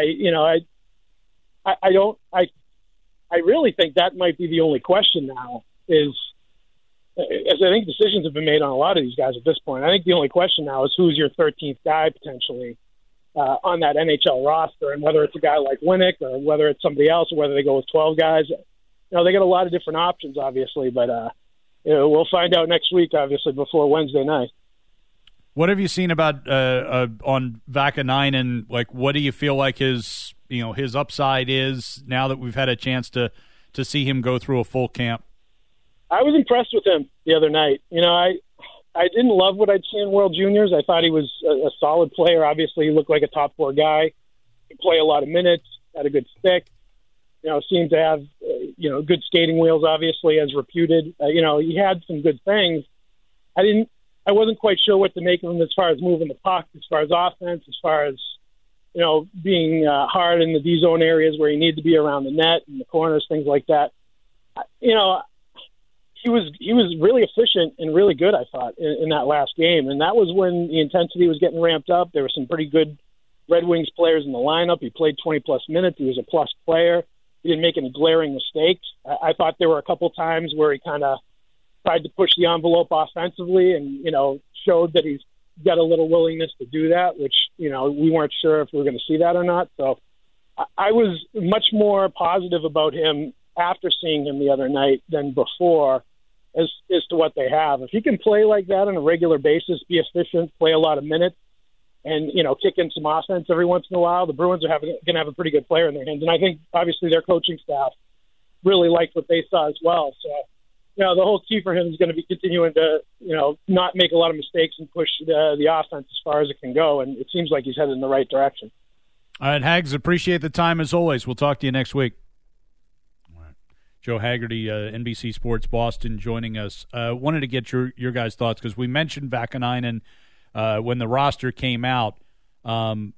really think that might be the only question now is, as I think decisions have been made on a lot of these guys at this point, I think the only question now is who's your 13th guy potentially on that NHL roster, and whether it's a guy like Winnick or whether it's somebody else or whether they go with 12 guys. They got a lot of different options, obviously, but we'll find out next week, obviously, before Wednesday night. What have you seen about on Vaakanainen? Like, what do you feel like his upside is now that we've had a chance to see him go through a full camp? I was impressed with him the other night. I didn't love what I'd seen in World Juniors. I thought he was a solid player. Obviously, he looked like a top 4 guy. He played a lot of minutes, had a good stick. Seemed to have good skating wheels. Obviously, as reputed. He had some good things. I wasn't quite sure what to make of him as far as moving the puck, as far as offense, as far as, being hard in the D-zone areas where he needed to be around the net and the corners, things like that. He was really efficient and really good, I thought, in that last game. And that was when the intensity was getting ramped up. There were some pretty good Red Wings players in the lineup. He played 20-plus minutes. He was a plus player. He didn't make any glaring mistakes. I thought there were a couple times where he kind of tried to push the envelope offensively and, showed that he's got a little willingness to do that, which, we weren't sure if we were going to see that or not. So I was much more positive about him after seeing him the other night than before as to what they have. If he can play like that on a regular basis, be efficient, play a lot of minutes, and, kick in some offense every once in a while, the Bruins are going to have a pretty good player in their hands. And I think, obviously, their coaching staff really liked what they saw as well. So, the whole key for him is going to be continuing to, not make a lot of mistakes and push the offense as far as it can go. And it seems like he's headed in the right direction. All right, Hags, appreciate the time as always. We'll talk to you next week. All right. Joe Haggerty, NBC Sports Boston, joining us. Wanted to get your guys' thoughts because we mentioned Vaakanainen when the roster came out. What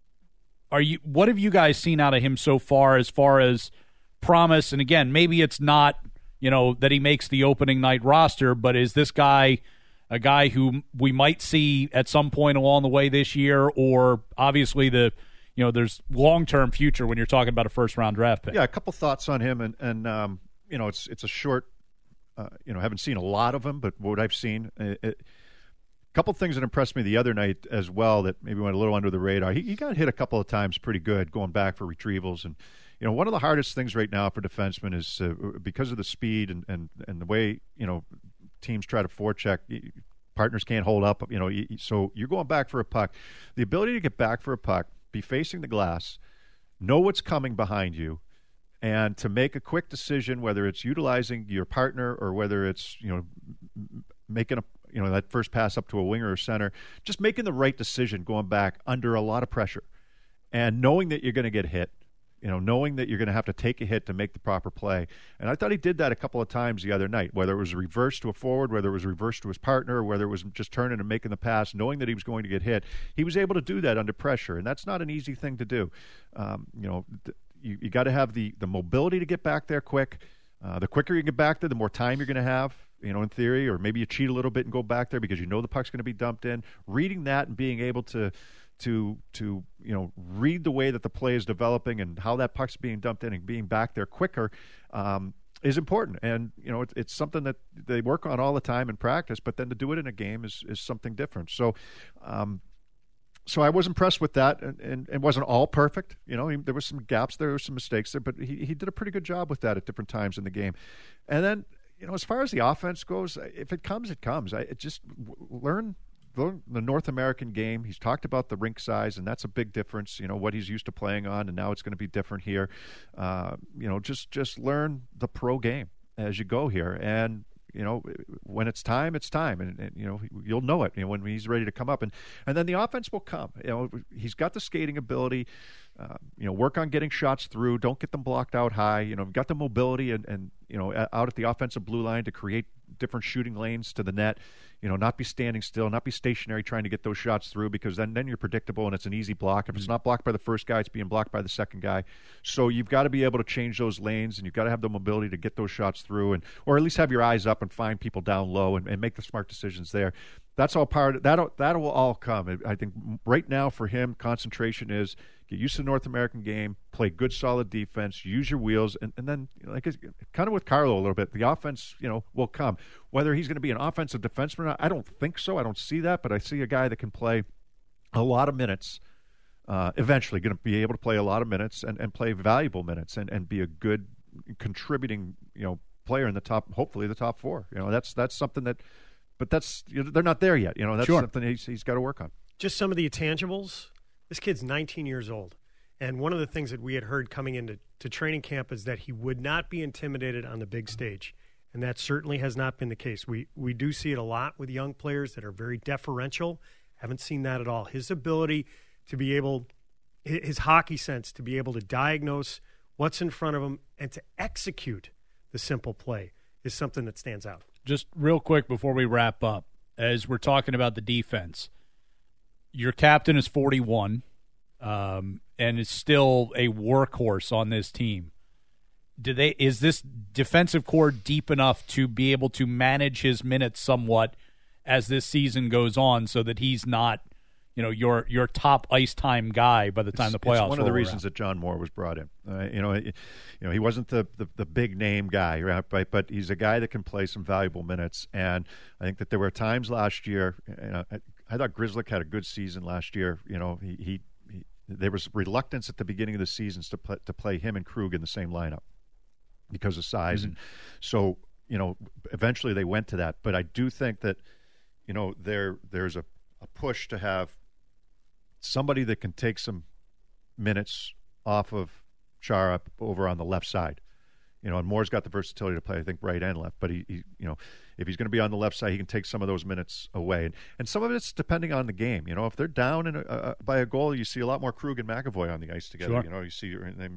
have you guys seen out of him so far as promise? And again, maybe it's not that he makes the opening night roster, but is this guy a guy who we might see at some point along the way this year, or obviously there's long-term future when you're talking about a first-round draft pick? Yeah, a couple thoughts on him, and it's a short, haven't seen a lot of him, but what I've seen, a couple things that impressed me the other night as well that maybe went a little under the radar. He got hit a couple of times pretty good going back for retrievals, and one of the hardest things right now for defensemen is because of the speed and the way teams try to forecheck. Partners can't hold up. So you're going back for a puck. The ability to get back for a puck, be facing the glass, know what's coming behind you, and to make a quick decision, whether it's utilizing your partner or whether it's making that first pass up to a winger or center, just making the right decision going back under a lot of pressure, and knowing that you're going to get hit. Knowing that you're going to have to take a hit to make the proper play. And I thought he did that a couple of times the other night, whether it was reverse to a forward, whether it was reverse to his partner, or whether it was just turning and making the pass, knowing that he was going to get hit. He was able to do that under pressure, and that's not an easy thing to do. You got to have the mobility to get back there quick. The quicker you get back there, the more time you're going to have, in theory, or maybe you cheat a little bit and go back there because the puck's going to be dumped in. Reading that and being able to read the way that the play is developing and how that puck's being dumped in and being back there quicker. is important. And, it's something that they work on all the time in practice, but then to do it in a game is something different. So, so I was impressed with that, and it wasn't all perfect. There was some gaps, there were some mistakes there, but he did a pretty good job with that at different times in the game. And then, as far as the offense goes, if it comes, it comes. Just learn the North American game. He's talked about the rink size, and that's a big difference, what he's used to playing on, and now it's going to be different here. Just learn the pro game as you go here. And, when it's time, it's time. And you'll know it, when he's ready to come up. And then the offense will come. He's got the skating ability. Work on getting shots through. Don't get them blocked out high. Got the mobility and out at the offensive blue line to create different shooting lanes to the net. Not be standing still, not be stationary trying to get those shots through, because then you're predictable and it's an easy block. If it's not blocked by the first guy, it's being blocked by the second guy. So you've got to be able to change those lanes, and you've got to have the mobility to get those shots through, or at least have your eyes up and find people down low and make the smart decisions there. That's all part of that. That will all come. I think right now for him, concentration is get used to the North American game, play good, solid defense, use your wheels, and then kind of with Carlo a little bit, the offense will come. Whether he's going to be an offensive defenseman or not, I don't think so. I don't see that, but I see a guy that can play a lot of minutes. Eventually, going to be able to play a lot of minutes and play valuable minutes and be a good contributing player in the top, hopefully the top four. That's something that. But that's they're not there yet. That's something he's got to work on. Just some of the intangibles. This kid's 19 years old. And one of the things that we had heard coming into training camp is that he would not be intimidated on the big stage. And that certainly has not been the case. We do see it a lot with young players that are very deferential. Haven't seen that at all. His ability to be able, his hockey sense, to be able to diagnose what's in front of him and to execute the simple play is something that stands out. Just real quick before we wrap up, as we're talking about the defense, your captain is 41 and is still a workhorse on this team. Is this defensive core deep enough to be able to manage his minutes somewhat as this season goes on, so that he's not, your top ice time guy by the time the playoffs roll around? It's one of the reasons that John Moore was brought in. He wasn't the big name guy, right? But he's a guy that can play some valuable minutes. And I think that there were times last year. I thought Grzelcyk had a good season last year. There was reluctance at the beginning of the seasons to play him and Krug in the same lineup because of size, Mm-hmm. and so eventually they went to that. But I do think that there's a push to have somebody that can take some minutes off of Chara over on the left side. And Moore's got the versatility to play, I think, right and left. But he if he's going to be on the left side, he can take some of those minutes away. And some of it's depending on the game. If they're down by a goal, you see a lot more Krug and McAvoy on the ice together. Sure. You see,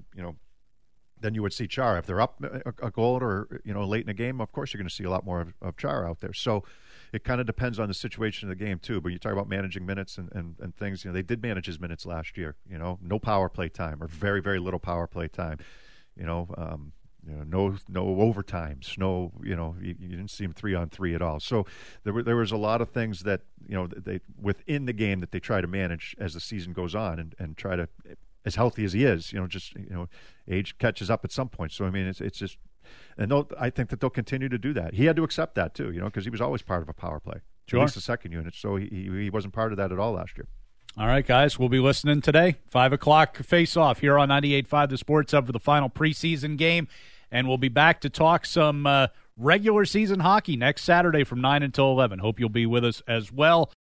then you would see Chara. If they're up a goal or late in the game, of course you're going to see a lot more of Chara out there. So it kind of depends on the situation of the game too. But you talk about managing minutes and things. They did manage his minutes last year. No power play time, or very, very little power play time. No overtimes. No, you didn't see him 3-on-3 at all. So there was a lot of things that they within the game that they try to manage as the season goes on and try to, as healthy as he is, age catches up at some point. So I mean, it's just. And I think that they'll continue to do that. He had to accept that too, because he was always part of a power play, sure. At least the second unit. So he wasn't part of that at all last year. All right, guys, we'll be listening today. 5 o'clock face-off here on 98.5 The Sports Hub for the final preseason game. And we'll be back to talk some regular season hockey next Saturday from 9 until 11. Hope you'll be with us as well.